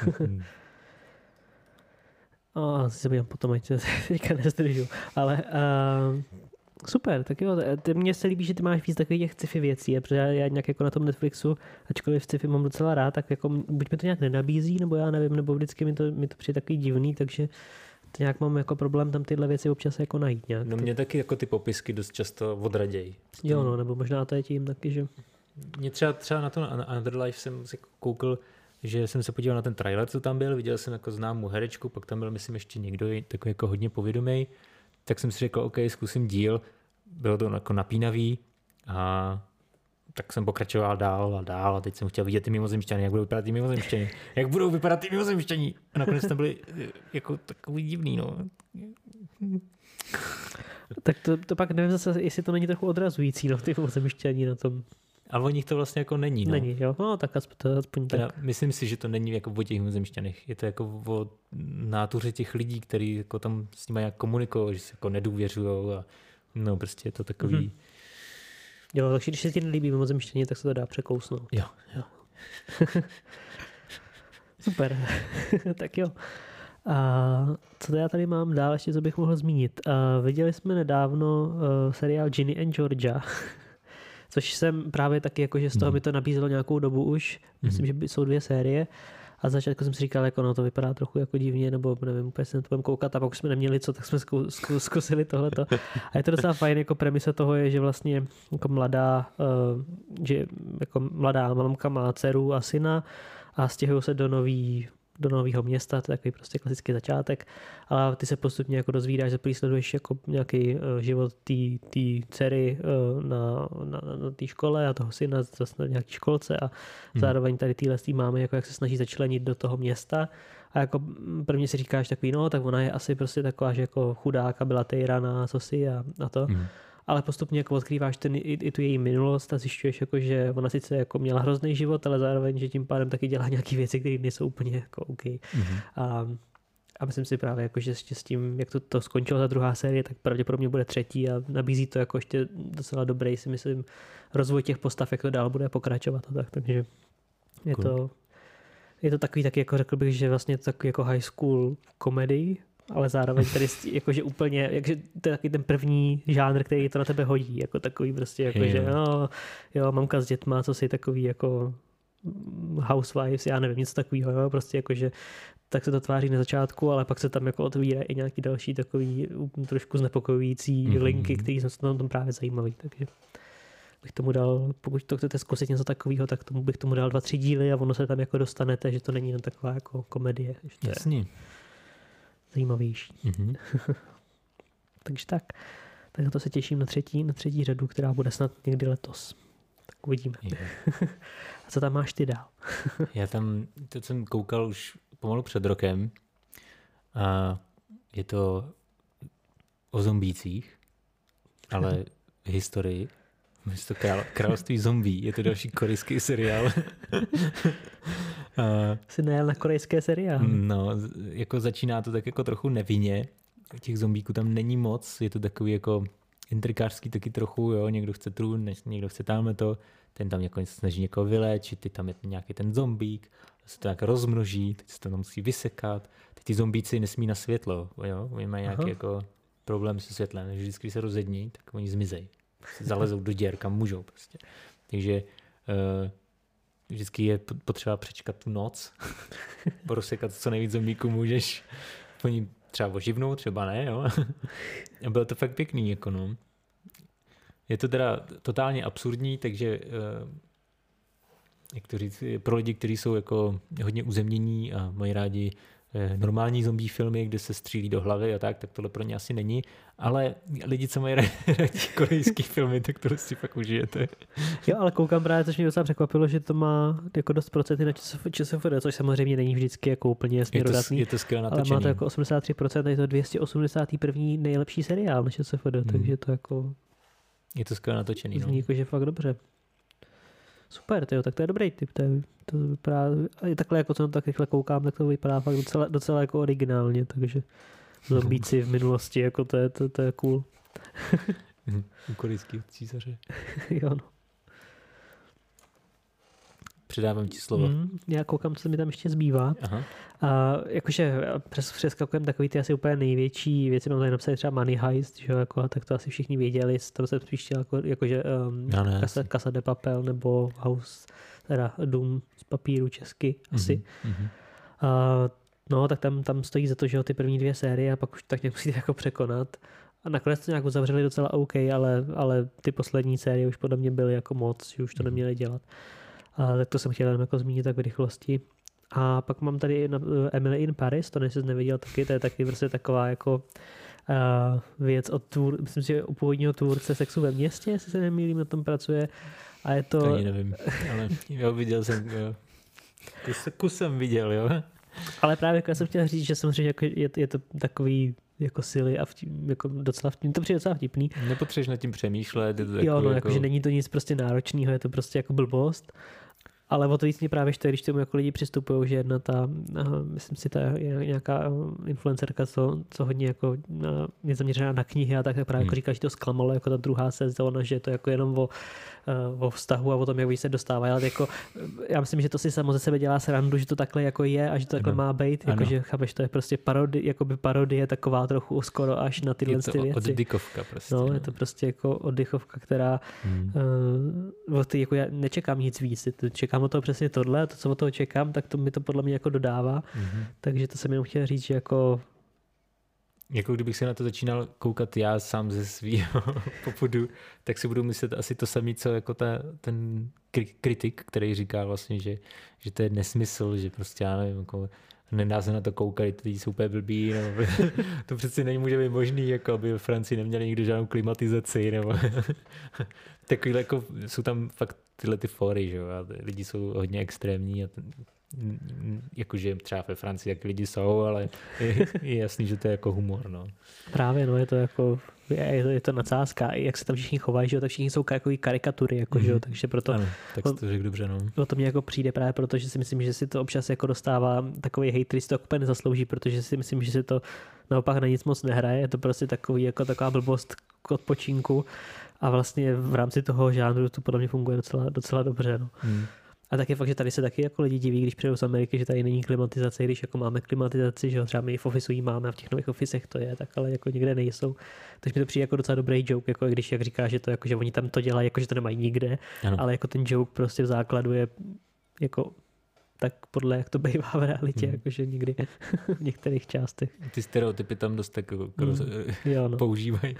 Asi se podívám potom, ať se teďka nezdržu. Ale super, tak jo, mně se líbí, že ty máš víc takových těch sci-fi věcí, protože já nějak jako na tom Netflixu, ačkoliv sci-fi mám docela rád, tak jako buď mi to nějak nenabízí, nebo já nevím, nebo vždycky mi to přijde takový divný, takže to nějak mám jako problém tam tyhle věci občas jako najít nějak. No mě taky jako ty popisky dost často odradějí. Jo, no, nebo možná to je tím taky, že... Mě třeba na to Another Life jsem si koukal, že jsem se podíval na ten trailer, co tam byl, viděl jsem jako známou herečku, pak tam byl, myslím, ještě někdo takový jako hodně povědomý, tak jsem si řekl, OK, zkusím díl, bylo to jako napínavý a tak jsem pokračoval dál a teď jsem chtěl vidět ty mimozemšťany, jak budou vypadat ty mimozemšťany, jak budou vypadat ty mimozemšťani. A nakonec tam byli jako takový divný, no. Tak to pak nevím zase, jestli to není trochu odrazující, no, ty mimozemšťani na tom. Ale o nich to vlastně jako není. No. Není, jo? No, tak aspoň teda, tak. Myslím si, že to není jako o těch mimozemšťanech. Je to jako o nátuře těch lidí, kteří jako tam s nimi jak komunikují, že se jako nedůvěřují a no prostě je to takový... Jo, takže když se ti nelíbí mimozemšťani, tak se to dá překousnout. Jo. Super. Tak jo. A co já tady mám dál ještě, co bych mohl zmínit? Viděli jsme nedávno seriál Ginny and Georgia, což jsem právě taky, jakože z toho mi to nabízelo nějakou dobu už. Myslím, že jsou 2 série. A začátku jsem si říkal, jako no to vypadá trochu jako divně, nebo nevím, úplně se na to budeme koukat, a pokud jsme neměli co, tak jsme zkusili tohleto. A je to docela fajn, jako premisa toho je, že vlastně jako mladá mamka má dceru a syna a stěhují se do nového města, to je takový prostě klasický začátek, ale ty se postupně jako dozvídáš, že sleduješ jako nějaký život té dcery na té škole a toho syna zase na nějaké školce a zároveň tady téhle mámy, jako jak se snaží začlenit do toho města a jako prvně si říkáš takový, no tak ona je asi prostě taková, že jako chudáka byla tejraná, co si a to. Ale postupně jako odkrýváš i tu její minulost a zjišťuješ, jako, že ona sice jako měla hrozný život, ale zároveň, že tím pádem taky dělá nějaké věci, které nejsou úplně jako OK. A myslím si právě, jako, že ještě s tím, jak to skončilo ta 2. série, tak pravděpodobně bude 3. a nabízí to jako ještě docela dobrý, si myslím, rozvoj těch postav, jak to dál bude pokračovat. A tak. Takže je to takový taky, jako řekl bych, že vlastně takový jako high school komedii, ale zároveň tady jakože úplně, jakže to je taky ten první žánr, který to na tebe hodí, jako takový prostě, jakože jo, mamka s dětma, co si takový jako housewives, já nevím, něco takového, jo, prostě jakože tak se to tváří na začátku, ale pak se tam jako otvírá i nějaký další takový trošku znepokojující linky, které jsou na tom právě zajímavý, takže bych tomu dal, pokud to chcete zkusit něco takového, tak bych tomu dal 2-3 díly a ono se tam jako dostanete, že to není jen taková jako komedie. Jasně. Zajímavější. Takže tak to se těším na třetí řadu, která bude snad někdy letos. Tak uvidíme. A co tam máš ty dál? Já tam, to jsem koukal už pomalu před rokem a je to o zombících, ale v historii. Město Království zombí. Je to další korejský seriál. Jsi najel na korejské seriály. No, jako začíná to tak jako trochu nevinně. Těch zombíků tam není moc. Je to takový jako intrikářský taky trochu, jo. Někdo chce trůn, někdo chce tamhle to. Ten tam jako snaží někoho vyléčit, ty tam je nějaký ten zombík, se to nějak rozmnoží, teď se to musí vysekat. Teď ty zombíci nesmí na světlo, jo. Oni mají nějaký jako problém se světlem, takže vždycky se rozední, tak oni zmizejí. Zalezou do děr, kam můžou prostě. Takže vždycky je potřeba přečkat tu noc, rozsekat co nejvíc zombíků můžeš. Oni třeba oživnou, třeba ne, jo. A bylo to fakt pěkný, jako no. Je to teda totálně absurdní, takže jak to říct, pro lidi, kteří jsou jako hodně uzemnění a mají rádi normální zombie filmy, kde se střílí do hlavy a tak tohle pro ně asi není, ale lidi, co mají rádi korejský filmy, tak to si fakt užijete. Jo, ale koukám právě, což mě docela překvapilo, že to má jako dost procenty na ČSFD, což samozřejmě není vždycky jako úplně směrodatný. Je to skvěle natočený. Ale má to jako 83%, je to 281. nejlepší seriál na ČSFD, takže to jako... Je to skvěle natočený. Zní jako, že fakt dobře. Super, tyjo, tak to je dobrý tip. To vypadá, i takhle, jako co tak rychle koukám, tak to vypadá fakt docela jako originálně, takže zombíci v minulosti, jako to je cool. U korejského císaře. Jo, no. Předávám ti slovo. Já koukám, co mi tam ještě zbývá. Aha. A jakože přeskakujeme takový ty asi úplně největší věci, mám tady napsat třeba Money Heist, že jako, tak to asi všichni věděli, to jsem spíš chtěl jakože Casa de Papel nebo House, teda Dům z papíru česky asi. No, tak tam stojí za to, že ty první 2 série a pak už tak nemusíte jako překonat. A nakonec to nějak uzavřeli docela OK, ale ty poslední série už podle mě byly jako moc, že už to neměli dělat. Tak to jsem chtěl jenom jako zmínit tak v rychlosti. A pak mám tady Emily in Paris, to nejsi neviděl taky, to je taky prostě taková jako věc od myslím si, u původního tvůrce Sexu ve městě, jestli se nemýlím, na tom pracuje. A je to... Ani nevím, ale jo, viděl jsem, jo. Kus jsem viděl, jo. Ale právě já jsem chtěl říct, že samozřejmě jako je to takový jako silly a jako docela vtipný. To přijde docela vtipný. Nepotřebuješ nad tím přemýšlet. Je to jo, no, jakože není to nic prostě náročného, je to prostě jako blbost. Ale o to víc mě právě štve, když tomu jako lidi přistupují, že jedna myslím si, ta nějaká influencerka, co hodně jako je zaměřená na knihy a tak právě jako říká, že to zklamalo jako ta druhá sezóna, že je to jako jenom o vztahu a o tom, jak víc se dostává. Ale jako, já myslím, že to si samo ze sebe dělá srandu, že to takhle jako je a že to takhle má být. Jakože, chápeš, to je prostě parodie taková trochu skoro až na tyhle věci. Je to oddychovka prostě. No, je to prostě jako oddychovka, která jako já nečekám nic víc. Čekám o toho přesně tohle a to, co od toho čekám, tak to mi to podle mě jako dodává. Takže to jsem jenom chtěl říct, že jako kdybych se na to začínal koukat já sám ze svého popudu, tak si budu myslet asi to samé, co jako ten kritik, který říká vlastně, že to je nesmysl, že prostě já nevím, jako nedá se na to koukat, ty jsou úplně blbý, nebo to přeci nemůže být možný, jako aby v Francii neměli nikdo žádnou klimatizaci, nebo takovýhle, jako jsou tam fakt tyhle ty fóry, že jo, a lidi jsou hodně extrémní a jakože třeba ve Francii jak lidi jsou, ale je jasný, že to je jako humor, no. Právě, no, je to jako je to nadsázka, i jak se tam všichni chovají, že jo, tak všichni jsou jako karikatury, jako, že jo, takže proto... Ano, tak to řekl dobře, no. No to mě jako přijde právě proto, že si myslím, že si to občas jako dostává takový hejt, který si to úplně nezaslouží, protože si myslím, že si to naopak na nic moc nehraje, je to prostě takový, jako taková blbost k odpočinku a vlastně v rámci toho žánru to podle mě funguje docela dobře, no. A tak je fakt, že tady se taky jako lidi diví, když přijdou z Ameriky, že tady není klimatizace, když jako máme klimatizaci, že jo, třeba my v ofisu jí máme a v těch nových ofisech to je, tak ale jako někde nejsou. Takže mi to přijde jako docela dobrý joke, jako když jak říká, že to jako, že oni tam to dělají, jako že to nemají nikde, ano. Ale jako ten joke prostě v základu je jako tak podle jak to bývá v realitě, jakože někdy v některých částech. Ty stereotypy tam dost jako používají.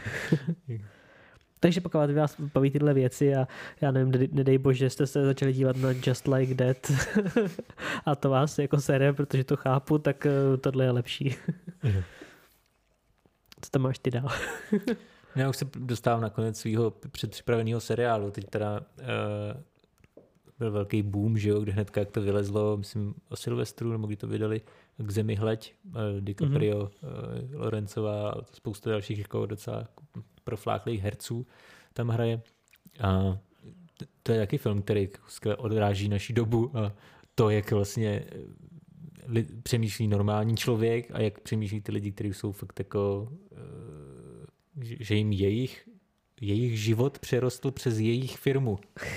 Takže pokud vás baví tyhle věci a já nevím, nedej bože, jste se začali dívat na Just Like That a to vás jako sere, protože to chápu, tak tohle je lepší. Co tam máš ty dál? Já už se dostávám na konec svého předpřipraveného seriálu. Teď teda byl velký boom, že jo, kde hnedka jak to vylezlo, myslím o Silvestru, nebo kdy to vydali, K zemi hleď, DiCaprio, Lorencová a spoustu dalších jako docela profláklých herců tam hraje. A to je taky film, který skvěle odráží naši dobu a to, jak vlastně přemýšlí normální člověk a jak přemýšlí ty lidi, kteří jsou fakt jako, že jim jejich život přerostl přes jejich firmu.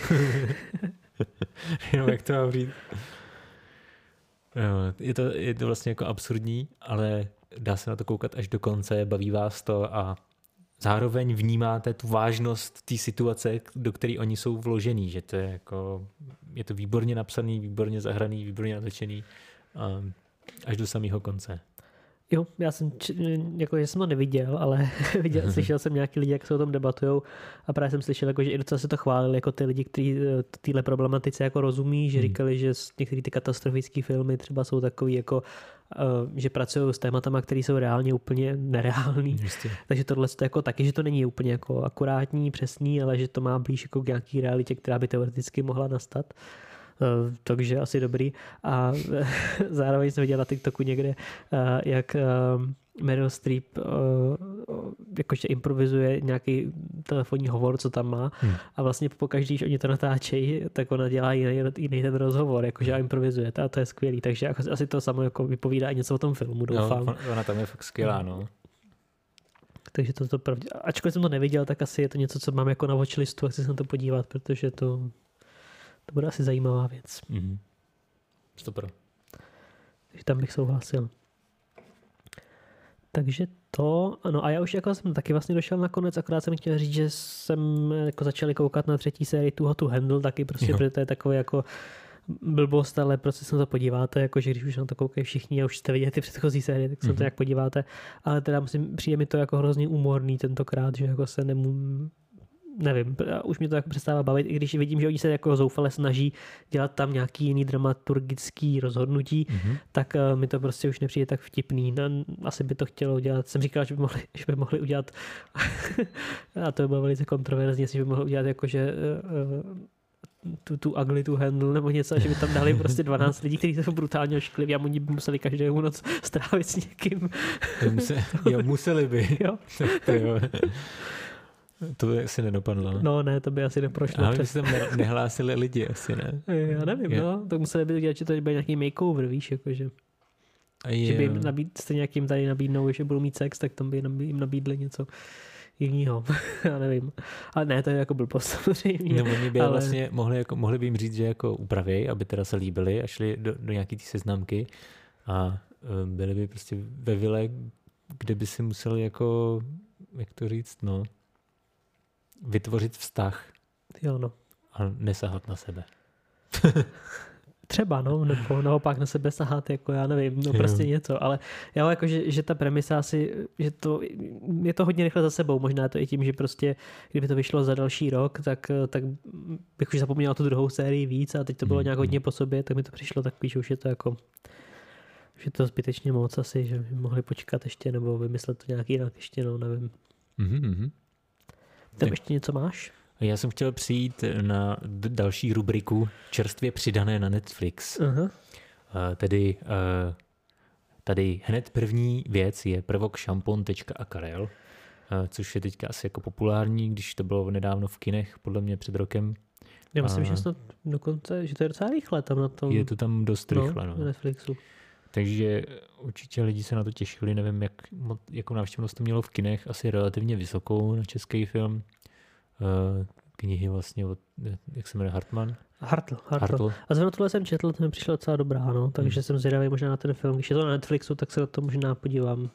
Jenom jak to mám říct. Je to vlastně jako absurdní, ale dá se na to koukat až do konce, baví vás to a zároveň vnímáte tu vážnost té situace, do které oni jsou vložení, že to je jako, je to výborně napsaný, výborně zahraný, výborně natočený až do samého konce. Jo, já jsem, jako, že jsem to neviděl, ale slyšel jsem nějaký lidi, jak se o tom debatujou a právě jsem slyšel, jako, že i docela se to chválili, jako ty lidi, kteří téhle problematice jako rozumí, že říkali, že některé ty katastrofické filmy třeba jsou takový, jako, že pracují s tématama, které jsou reálně úplně nereální. Jistě. Takže tohle je jako taky, že to není úplně jako akurátní, přesný, ale že to má blíž jako k nějaký realitě, která by teoreticky mohla nastat. Takže asi dobrý. A zároveň jsem viděl na TikToku někde, jak Meryl Streep jakože improvizuje nějaký telefonní hovor, co tam má a vlastně pokaždý, když oni to natáčejí, tak ona dělá jiný ten rozhovor, jakože a improvizuje. A to je skvělý. Takže asi to samo jako vypovídá i něco o tom filmu, doufám. No, ona tam je fakt skvělá, no. Takže to pravdě. Ačkoliv jsem to neviděl, tak asi je to něco, co mám jako na watchlistu a chci se na to podívat, protože to bude asi zajímavá věc. Mm-hmm. Super. Takže tam bych souhlasil. Takže to, ano, a já už jako jsem taky vlastně došel na konec, akorát jsem chtěl říct, že jsem jako začal koukat na 3. sérii Too Hot to Handle taky prostě, protože to je takový jako blbost, ale prostě se na to podíváte, jakože když už na to koukají všichni a už jste viděli ty předchozí série, tak se to jak podíváte. Ale teda přijde mi to jako hrozně úmorný tentokrát, že jako se nevím, už mě to jako přestává bavit, i když vidím, že oni se jako zoufale snaží dělat tam nějaký jiný dramaturgický rozhodnutí, tak mi to prostě už nepřijde tak vtipný. Asi by to chtělo udělat. Jsem říkal, že by mohli udělat a to by bylo velice kontroverzní, jestli by mohli udělat jakože tu ugly to handle nebo něco, že by tam dali prostě 12 lidí, kteří jsou brutálně oškliví a oni by museli každou noc strávit s někým. Museli by. Jo. To by asi nedopadlo. No ne, to by asi neprošlo. Ale by se tam nehlásili lidi asi, ne? Já nevím, no. To museli by udělat, že to bude nějaký makeover, víš, jakože. Že by jim tady nabídnou, že budou mít sex, tak tam by jim nabídli něco jinýho. Já nevím. Ale ne, to je jako blbost samozřejmě. No oni by vlastně mohli by jim říct, že jako upraví, aby teda se líbili a šli do nějaký ty seznamky a byli by prostě ve vile, kde by si museli jako, jak to říct, no, vytvořit vztah. Jo, no. A nesahat na sebe. Třeba, no, nebo naopak na sebe sahat, jako já nevím, no prostě něco, ale já jako, že ta premisa asi, že to je to hodně rychle za sebou, možná to i tím, že prostě, kdyby to vyšlo za další rok, tak bych už zapomněl tu druhou sérii víc a teď to bylo nějak hodně po sobě, tak mi to přišlo takový, že už je to jako, že to zbytečně moc asi, že by mohli počkat ještě, nebo vymyslet to nějak jinak ještě, no, nevím. Tam ještě něco máš? Já jsem chtěl přijít na další rubriku čerstvě přidané na Netflix. Tady hned první věc je prvok.šampon.akarel, což je teďka asi jako populární, když to bylo nedávno v kinech, podle mě před rokem. Já myslím, že snad dokonce, že to je docela rychle tam na tom. Je to tam dost rychle. Na Netflixu. Takže určitě lidi se na to těšili, nevím, jakou návštěvnost to mělo v kinech, asi relativně vysokou na český film. Knihy vlastně od, jak se jmenuje, Hartl. A zrovna tohle jsem četl, to mi přišlo docela dobrá, no, takže jsem zvědavý možná na ten film. Když je to na Netflixu, tak se na to možná podívám.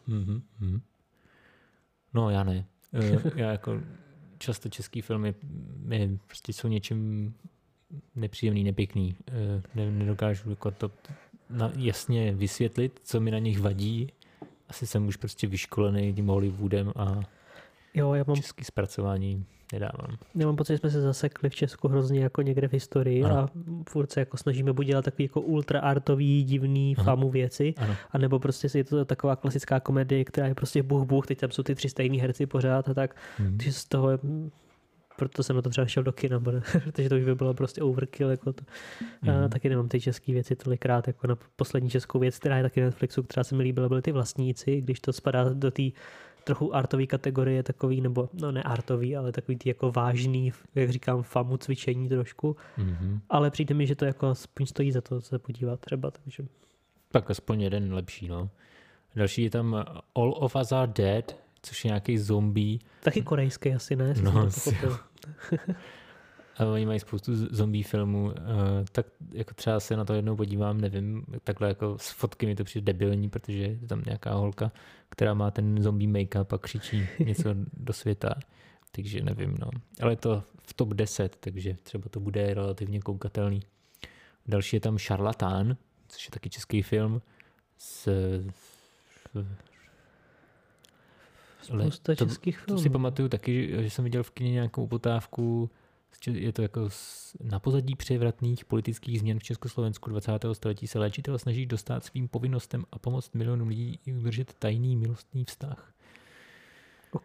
No já ne. Já jako často český filmy prostě jsou něčím nepříjemný, nepěkný. Nedokážu jako to jasně vysvětlit, co mi na nich vadí. Asi jsem už prostě vyškolený tím Hollywoodem a Jo, český zpracování nedávám. Já mám pocit, že jsme se zasekli v Česku hrozně jako někde v historii a furt se jako snažíme buď dělat takový jako ultra artový, divný famu věci, anebo prostě je to taková klasická komedie, která je prostě buch, teď tam jsou ty 3 stejný herci pořád a tak, takže z toho proto jsem na to třeba šel do kina, protože to už by bylo prostě overkill. Jako to. Taky nemám ty české věci tolikrát, jako na poslední českou věc, která je taky na Netflixu, která se mi líbila, byly ty Vlastníci, když to spadá do té trochu artový kategorie, takový, nebo no ne artový, ale takový ty jako vážný, jak říkám, famu cvičení trošku. Ale přijde mi, že to jako aspoň stojí za to se podívat třeba. Takže. Tak aspoň jeden lepší, no. Další je tam All of Us Are Dead, což je nějaký zombie. Taky korejský asi, ne? No, a oni mají spoustu zombie filmů, tak jako třeba se na to jednou podívám, nevím, takhle jako s fotky mi to přijde debilní, protože je tam nějaká holka, která má ten zombie make-up a křičí něco do světa, takže nevím, no. Ale je to v top 10, takže třeba to bude relativně koukatelný. Další je tam Šarlatán, což je taky český film spousta českých filmů. To si pamatuju taky, že jsem viděl v kině nějakou upotávku, je to jako na pozadí převratných politických změn v Československu 20. století se léčitel snaží dostat svým povinnostem a pomoct milionům lidí i udržet tajný milostný vztah. OK.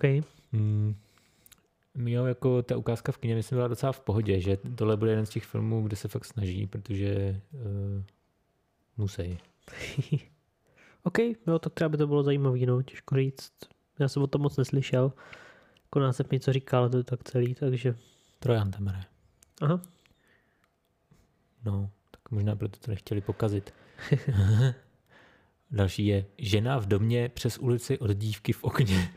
Jo, jako ta ukázka v kině myslím byla docela v pohodě, že tohle bude jeden z těch filmů, kde se fakt snaží, protože musí. OK, no tak třeba by to bylo zajímavý, no, těžko říct. Já jsem o tom moc neslyšel. Jako název mi co říkal, to je tak celý, takže... Trojan tam hraje. Aha. No, tak možná proto to nechtěli pokazit. Další je žena v domě přes ulici od dívky v okně.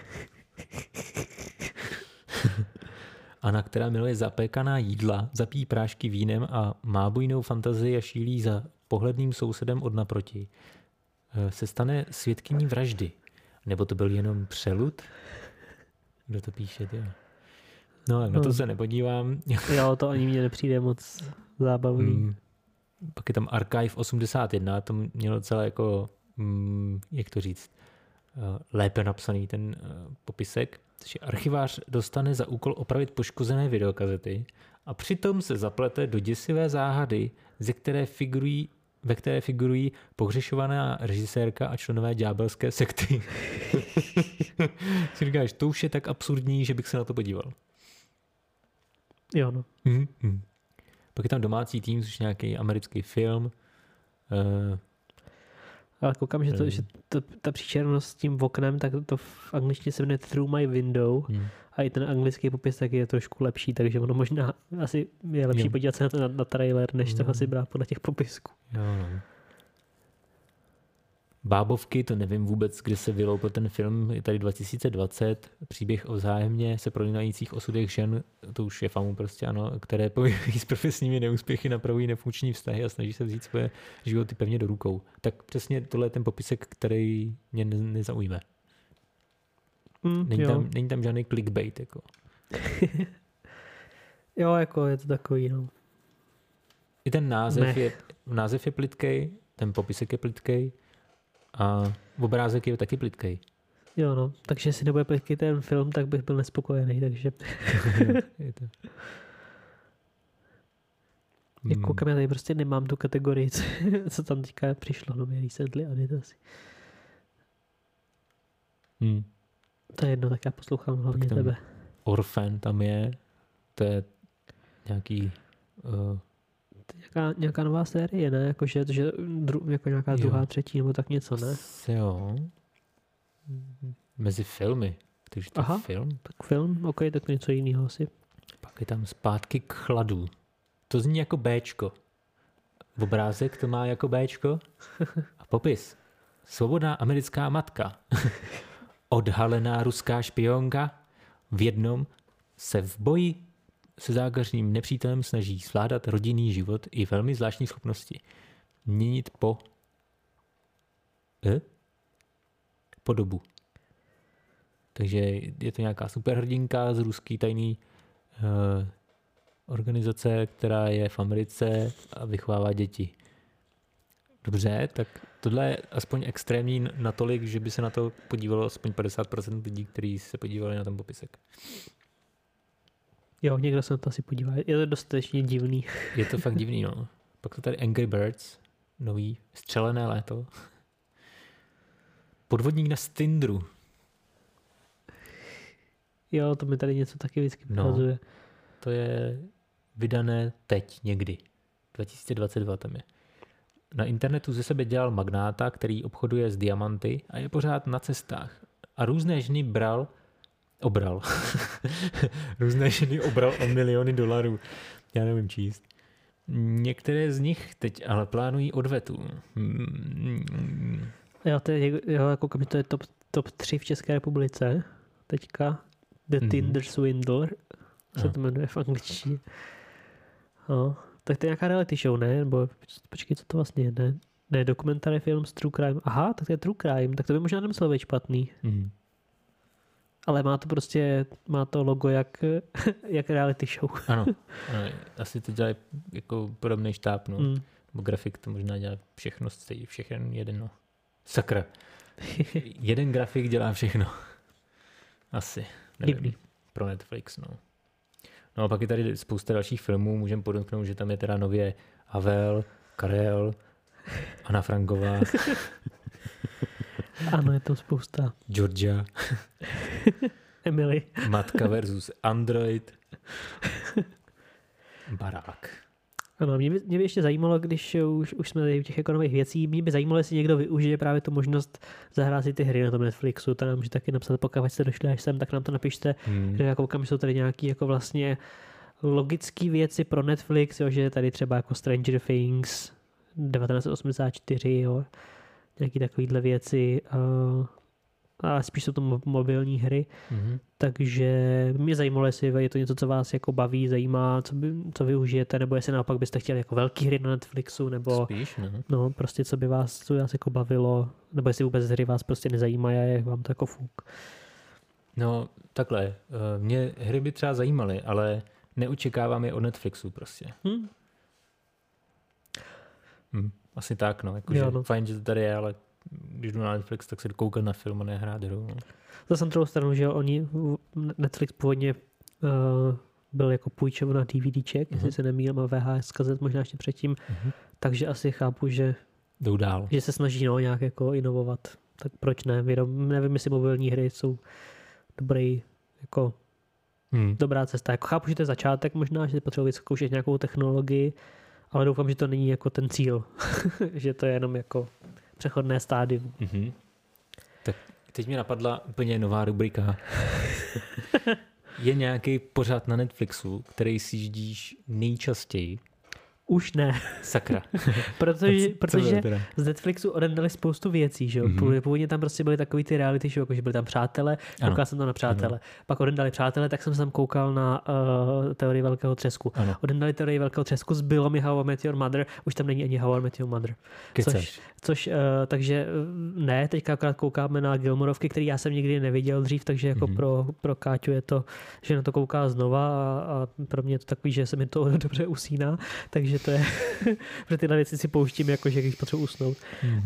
Anna, která miluje zapékaná jídla, zapíjí prášky vínem a má bujnou fantazii a šílí za pohledným sousedem od naproti, se stane svědkyní vraždy. Nebo to byl jenom přelud? Kdo to píše, ty? No, na to se nepodívám. Jo, to ani mně nepřijde moc zábavný. Pak je tam Archive 81, to mělo celé jako, jak to říct, lépe napsaný ten popisek. Takže archivář dostane za úkol opravit poškozené videokazety a přitom se zaplete do děsivé záhady, ve které figurují pohřešovaná režisérka a členové ďábelské sekty. Si říkáš, to už je tak absurdní, že bych se na to podíval. Jo, no. Pak je tam Domácí tým, což je nějaký americký film. Ale koukám, že ta příčernost s tím oknem, tak to v angličtině se jmenuje Through My Window a i ten anglický popis taky je trošku lepší, takže ono možná asi je lepší podívat se na trailer, než to asi brát podle těch popisků. Jo, no. Bábovky, to nevím vůbec, kde se vyloupil ten film, je tady 2020, příběh o vzájemně se prolínajících osudech žen, to už je famu prostě, ano, které s profesními neúspěchy napravují nefunkční vztahy a snaží se vzít svoje životy pevně do rukou. Tak přesně tohle je ten popisek, který mě nezaujme. Není tam žádný clickbait, jako. Jo, jako je to takový, no. I ten název je plytkej, ten popisek je plytkej, a obrázek je taky plytkej. Jo, no. Takže jestli nebude plytkej ten film, tak bych byl nespokojený, takže... je to. Jak koukám, já tady prostě nemám tu kategorii, co tam teďka přišlo nově recently a to asi. To je jedno, tak já poslouchám hlavně tebe. Orphan tam je, to je nějaký... Nějaká nová série, ne? Jako nějaká druhá, třetí, nebo tak něco, ne? Jo. Mezi filmy. Takže to je film. Tak film, ok, tak něco jiného asi. Pak je tam Zpátky k chladu. To zní jako Bčko. Obrázek to má jako Bčko. A popis. Svobodná americká matka. Odhalená ruská špionka. V jednom se v boji se zákařným nepřítelem snaží zvládat rodinný život i velmi zvláštní schopnosti. Měnit podobu. Takže je to nějaká superhrdinka z ruský tajný organizace, která je v Americe a vychovává děti. Dobře, tak tohle je aspoň extrémní natolik, že by se na to podívalo aspoň 50% lidí, kteří se podívali na ten popisek. Jo, někdo se na to asi podívá. Je to dostatečně divný. Je to fakt divný, no. Pak to tady Angry Birds, nový střelené léto. Podvodník na Tindru. Jo, to mi tady něco taky vždycky ukazuje. No, to je vydané teď někdy. 2022 tam je. Na internetu ze sebe dělal magnáta, který obchoduje s diamanty a je pořád na cestách. A různé ženy obral. Různé ženy obral o miliony dolarů. Já nevím číst. Některé z nich teď ale plánují odvetu. Jo, koukám, to je top 3 v České republice. Teďka The Tinder Swindler se to jmenuje v angličtině. No, tak to je nějaká reality show, ne? Nebo počkej, co to vlastně je, ne? Ne, dokumentary film s True Crime. Aha, tak to je True Crime, tak to by možná nemuselo být špatný. Ale má to logo jak reality show. Ano, asi to dělají jako podobný štáb, no. Nebo grafik to možná dělá všechno, všechno jeden, no. Sakra. Jeden grafik dělá všechno. Asi. Nevím. Divný. Pro Netflix, no. No a pak je tady spousta dalších filmů, můžeme podotknout, že tam je teda nově Havel, Karel, Anna Franková. Ano, je to spousta. Georgia. Emily. Matka versus Android. Barák. Ano, mě by ještě zajímalo, když už jsme tady u těch nových věcí, mě by zajímalo, jestli někdo využije právě tu možnost zahrát si ty hry na tom Netflixu. To nám může taky napsat, pokud jste došli až sem, tak nám to napište. Já koukám, že jsou tady nějaké jako vlastně logické věci pro Netflix, jo, že je tady třeba jako Stranger Things 1984, jo, nějaké takovéhle věci. A spíš jsou to mobilní hry, takže mě zajímalo, jestli je to něco, co vás jako baví, zajímá, co využijete, nebo jestli naopak byste chtěli jako velký hry na Netflixu, nebo spíš, no, prostě co vás jako bavilo, nebo jestli vůbec hry vás prostě nezajímají a je vám to jako fuk. No, takhle, mě hry by třeba zajímaly, ale neočekávám je od Netflixu prostě. Asi tak, no, jakože fajn, že to tady je, ale když jdu na Netflix, tak se koukat na film a nehrát hru. No. Zase na druhou stranu, že Netflix původně byl jako půjčovna DVDček, jestli se nemýlím, a VHS kazet možná ještě předtím, takže asi chápu, že jdou dál. Že se snaží nějak jako inovovat. Tak proč ne? Nevím, jestli mobilní hry jsou dobrá cesta. Jako chápu, že to je začátek možná, že potřebuji zkoušet nějakou technologii, ale doufám, že to není jako ten cíl. Že to je jenom jako přechodné stádium. Tak teď mě napadla úplně nová rubrika. Je nějaký pořad na Netflixu, který si jíždíš nejčastěji? Už ne. Sakra. protože z Netflixu odendali spoustu věcí, že jo. Původně tam prostě byly takový ty reality show, jakože byli tam Přátelé, koukal jsem tam na Přátelé. Pak odendali Přátelé, tak jsem tam koukal na Teorii velkého třesku. Odendali Teorii velkého třesku, zbylo mi How I Met Your Mother, už tam není ani How I Met Your Mother. Takže ne, teďka akorát koukáme na Gilmorovky, který já jsem nikdy neviděl dřív, takže jako pro Káťu je to, že na to kouká znova a pro mě je to takový, že se mi to dobře usíná, takže to je, protože tyhle věci si pouštím, jakože když potřebuji usnout.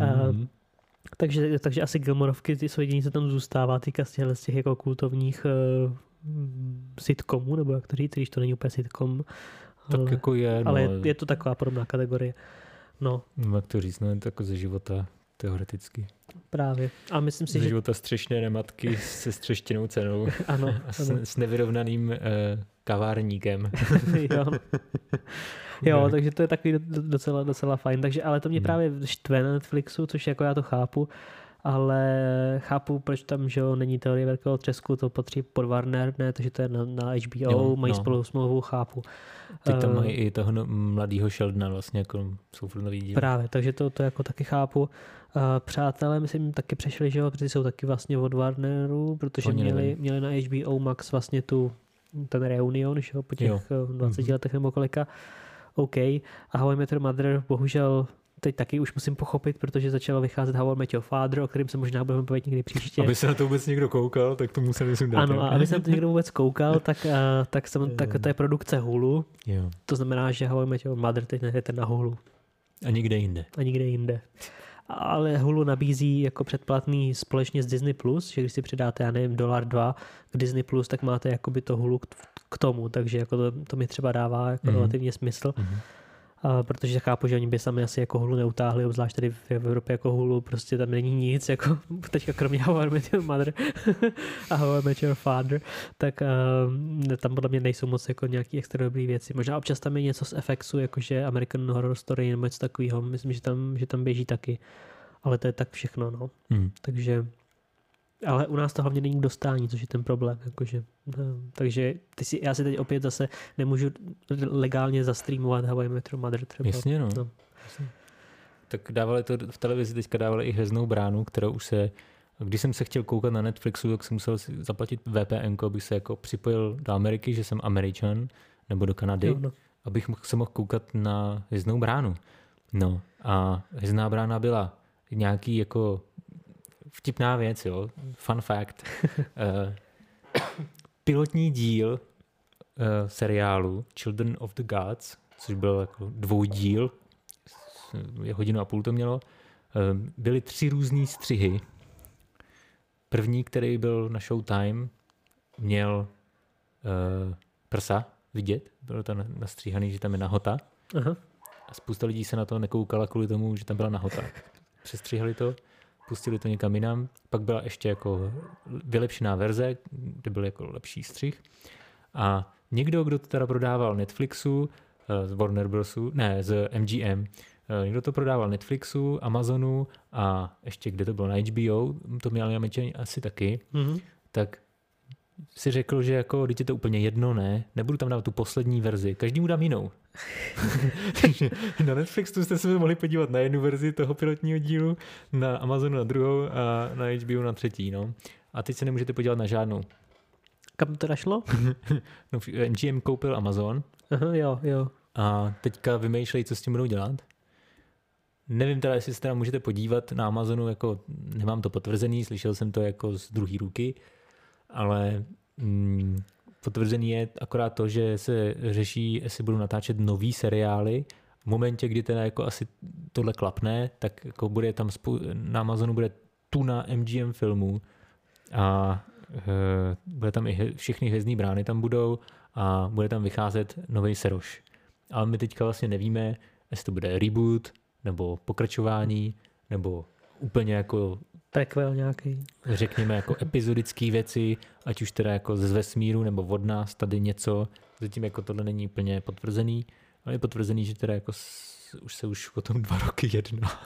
Takže asi Gilmorovky, ty jsou jediný, co tam zůstává, týka z těch jako kultovních sitcomů, nebo jak to říct, když to není úplně sitcom. Tak jako je, no, ale je to taková podobná kategorie. No. Jak to říct, no, je to jako ze života teoreticky. Právě. A myslím si, ze života střešné nematky se střeštěnou cenou. Ano. S nevyrovnaným kavárníkem. Jo, takže to je takový docela fajn. Takže, ale to mě právě štve na Netflixu, což jako já to chápu, ale chápu, proč tam, že není Teorie velkého třesku, to patří pod Warner, ne, takže to je na HBO, mají spolu smlouvu, chápu. Teď tam mají i toho mladýho Sheldona, vlastně jako jsou filmový díl. Právě, takže to jako taky chápu. Přátelé, myslím, taky přešli, že jo, protože jsou taky vlastně od Warneru, protože měli na HBO Max vlastně ten reunion, že jo, po těch 20 letech nebo kolika. OK. A How I Met Your Mother, bohužel teď taky už musím pochopit, protože začalo vycházet How I Met Your Father, o kterém se možná budeme povědět někdy příště. Aby se na to vůbec někdo koukal, tak to musel dát. Ano, a aby se na to někdo vůbec koukal, tak to je produkce Hulu. Jo. To znamená, že How I Met Your Mother teď najdete na Hulu. A nikde jinde. Ale Hulu nabízí jako předplatný společně s Disney+, že když si přidáte, já nevím, $2 k Disney+, tak máte jakoby to Hulu k tomu, takže jako to mi třeba dává jako relativně smysl. Protože chápu, že oni by sami asi jako Hulu neutáhli, obzvlášť tady v Evropě jako Hulu, prostě tam není nic, jako teďka kromě How I Met Your Mother a How I Met Your Father, tak tam podle mě nejsou moc jako nějaký extra dobrý věci. Možná občas tam je něco z FXu, jakože American Horror Story nebo něco takového, myslím, že tam běží taky, ale to je tak všechno, no. Takže ale u nás to hlavně není k dostání, což je ten problém. Jakože, takže já si teď opět zase nemůžu legálně zastreamovat How I Met Your Mother třeba. Jasně, no. Tak dávali to v televizi, teďka dávali i Hvězdnou bránu, kterou už se, když jsem se chtěl koukat na Netflixu, tak jsem musel si zaplatit VPN, abych se jako připojil do Ameriky, že jsem Američan, nebo do Kanady, abych se mohl koukat na Hvězdnou bránu. No a Hvězdná brána byla nějaký jako vtipná věc, jo. Fun fact. Pilotní díl seriálu Children of the Gods, což byl jako 2díl, hodinu a půl to mělo, byly 3 různý střihy. První, který byl na Showtime, měl prsa vidět, bylo tam nastříhaný, že tam je nahota. Aha. A spousta lidí se na to nekoukala kvůli tomu, že tam byla nahota. Přestříhali to, pustili to někam jinam. Pak byla ještě jako vylepšená verze, kde byl jako lepší střih. A někdo, kdo to teda prodával Netflixu, z Warner Brosu, ne, z MGM, někdo to prodával Netflixu, Amazonu a ještě kde to bylo na HBO, to měli Američani asi taky, tak si řekl, že jako, když je to úplně jedno, nebudu tam dávat tu poslední verzi, každému dám jinou. Takže na Netflixu jste se mohli podívat na jednu verzi toho pilotního dílu, na Amazonu na druhou a na HBO na třetí. No. A teď se nemůžete podívat na žádnou. Kam to šlo? No, MGM koupil Amazon. Aha, jo. A teďka vymýšlejí, co s tím budou dělat. Nevím teda, jestli se teda můžete podívat na Amazonu, jako nemám to potvrzený, slyšel jsem to jako z druhé ruky, ale potvrzený je akorát to, že se řeší, jestli budou natáčet nový seriály. V momentě, kdy teda jako asi tohle klapne, tak jako bude tam na Amazonu bude tuna MGM filmů a bude tam i všechny Hvězdný brány tam budou a bude tam vycházet nový Seroš. Ale my teďka vlastně nevíme, jestli to bude reboot, nebo pokračování, nebo úplně jako prequel nějaký. Řekněme jako epizodické věci, ať už teda jako z vesmíru nebo od nás tady něco. Zatím jako tohle není úplně potvrzený, ale je potvrzený, že teda jako už o tom 2 roky jedná.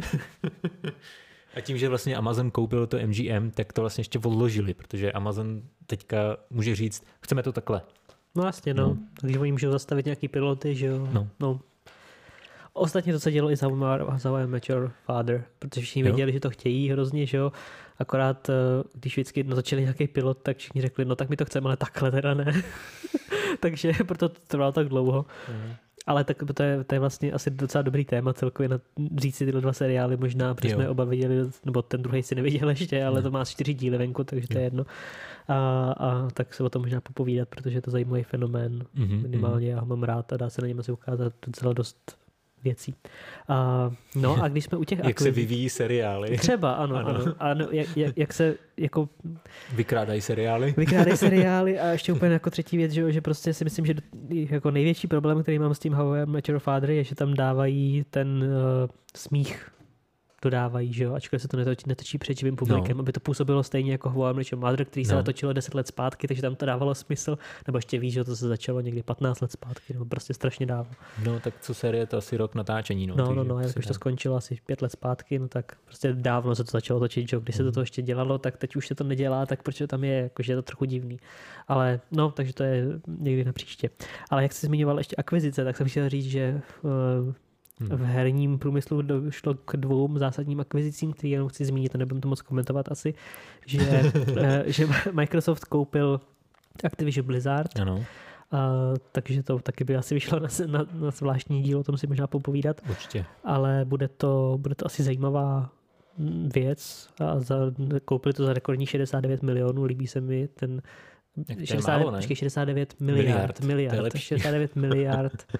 A tím, že vlastně Amazon koupil to MGM, tak to vlastně ještě odložili, protože Amazon teďka může říct, chceme to takhle. No jasně, no. Takže oni můžou zastavit nějaký piloty, že jo. No. Ostatně to se dělo i za How I Met Your Father, protože všichni věděli, že to chtějí hrozně, že jo. Akorát, když vždycky natočili nějaký pilot, tak všichni řekli, no tak my to chceme, ale takhle teda ne. Takže proto to trvalo tak dlouho. Ale tak to je vlastně asi docela dobrý téma celkově říct si tyhle 2 seriály možná, protože jsme oba viděli, nebo ten druhý si neviděl ještě, ale to má 4 díly venku, takže to je jedno. A tak se o tom možná popovídat, protože je to zajímavý fenomén. Minimálně já ho mám rád a dá se na něm asi ukázat docela dost věcí. No a když jsme u těch jak se vyvíjí seriály. Třeba, ano. Ano, jak se jako vykrádají seriály. Vykrádají seriály a ještě úplně jako třetí věc, že prostě si myslím, že jako největší problém, který mám s tím How I Met Your Father, je, že tam dávají ten smích dodávají, že jo, ačkoliv se to netočí před živým publikem, aby to působilo stejně jako How I Met Your Mother, který se natočilo 10 let zpátky, takže tam to dávalo smysl, nebo ještě víš, že to se začalo někdy 15 let zpátky, nebo prostě strašně dávno. No, tak co série, to asi rok natáčení, No, jak už to skončilo asi 5 let zpátky, no tak prostě dávno se to začalo točit, že když se to ještě dělalo, tak teď už se to nedělá, tak proč to tam je, jakože je to trochu divný. Ale no, takže to je někdy na příště. Ale jak jsi zmiňoval ještě akvizice, tak jsem chtěl říct, že v herním průmyslu došlo k 2 zásadním akvizicím, které jenom chci zmínit a nebudu to moc komentovat asi, že Microsoft koupil Activision Blizzard, ano. Takže to taky by asi vyšlo na zvláštní díl, o tom si možná popovídat. Určitě. Ale bude to asi zajímavá věc a koupili to za rekordní 69 milionů, líbí se mi ten 69 miliard. 69 miliard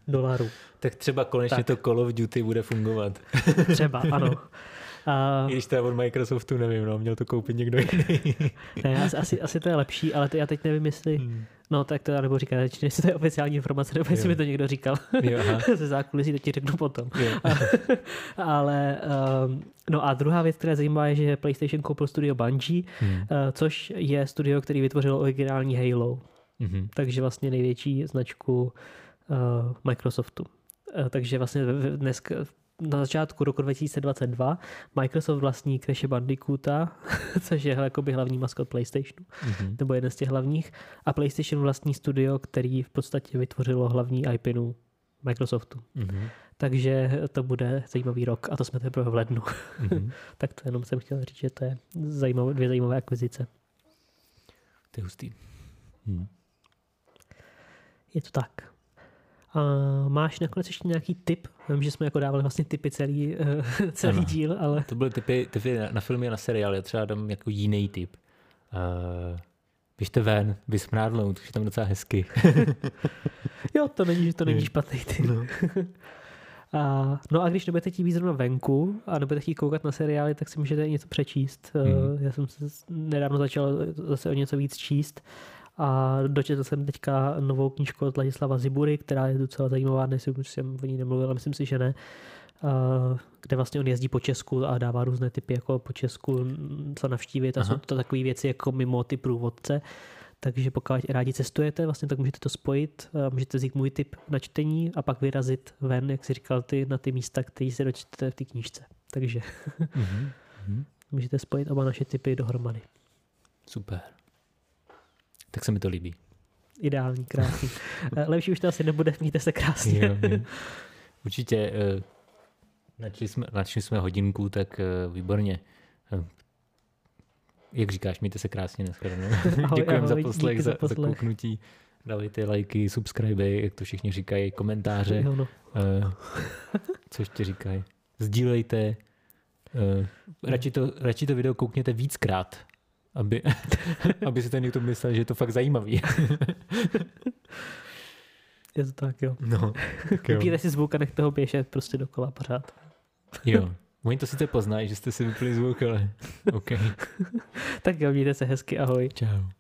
$. Tak třeba konečně to Call of Duty bude fungovat. Třeba, ano. I když to je od Microsoftu, nevím, no, měl to koupit někdo jiný. Ne, asi to je lepší, ale já teď nevím, jestli... No, tak to já nebudu říkat, jestli to je oficiální informace, nebo jestli mi to někdo říkal. Ze zákulisí, to ti řeknu potom. Ale, no a druhá věc, která je zajímavá, je, že PlayStation koupil studio Bungie, což je studio, který vytvořilo originální Halo. Takže vlastně největší značku Microsoftu. Takže vlastně dneska... Na začátku roku 2022 Microsoft vlastní Crash Bandicoota, což je jakoby hlavní maskot PlayStationu, nebo jeden z těch hlavních, a PlayStation vlastní studio, který v podstatě vytvořilo hlavní IP-nu Microsoftu. Takže to bude zajímavý rok a to jsme teprve v lednu. Tak to jenom jsem chtěl říct, že to je dvě zajímavé akvizice. To je hustý. Je to tak. A máš nakonec ještě nějaký tip? Vím, že jsme jako dávali vlastně tipy celý díl, ale... To byly tipy na filmy a na seriály. Já třeba dám jako jiný tip. Běžte ven, vysmrádnout, už je tam docela hezky. Jo, to není špatný tip. No a když nebudete chtít být zrovna venku a nebudete chtít koukat na seriály, tak si můžete něco přečíst. Já jsem se nedávno začal zase o něco víc číst. A dočetl jsem teďka novou knížku od Ladislava Zibury, která je docela zajímavá, dnes jsem o ní nemluvil, ale myslím si, že ne. Kde vlastně on jezdí po Česku a dává různé typy jako po Česku, co navštívit a jsou to takové věci jako mimo ty průvodce. Takže pokud rádi cestujete, vlastně tak můžete to spojit, můžete vzít můj tip na čtení a pak vyrazit ven, jak jsi říkal ty, na ty místa, které si dočtete v té knížce. Takže můžete spojit oba naše tipy dohromady. Super. Tak se mi to líbí. Ideální, krásný. Lepší už to asi nebude, mějte se krásně. Jo. Určitě načli jsme hodinku, tak výborně. Jak říkáš, mějte se krásně dneska. Děkujeme za poslech, za kouknutí. Dávejte lajky, subscribe, jak to všichni říkají, komentáře. Co ještě říkají? Sdílejte. Radši to video koukněte víckrát. Aby si ten někdo myslel, že je to fakt zajímavý. Je to tak, jo. No, vypíte si zvuk a nechte ho běžet prostě dokola pořád. Jo. Oni to sice poznají, že jste si vypli zvuk, ale OK. Tak jo, mějte se hezky, ahoj. Čau.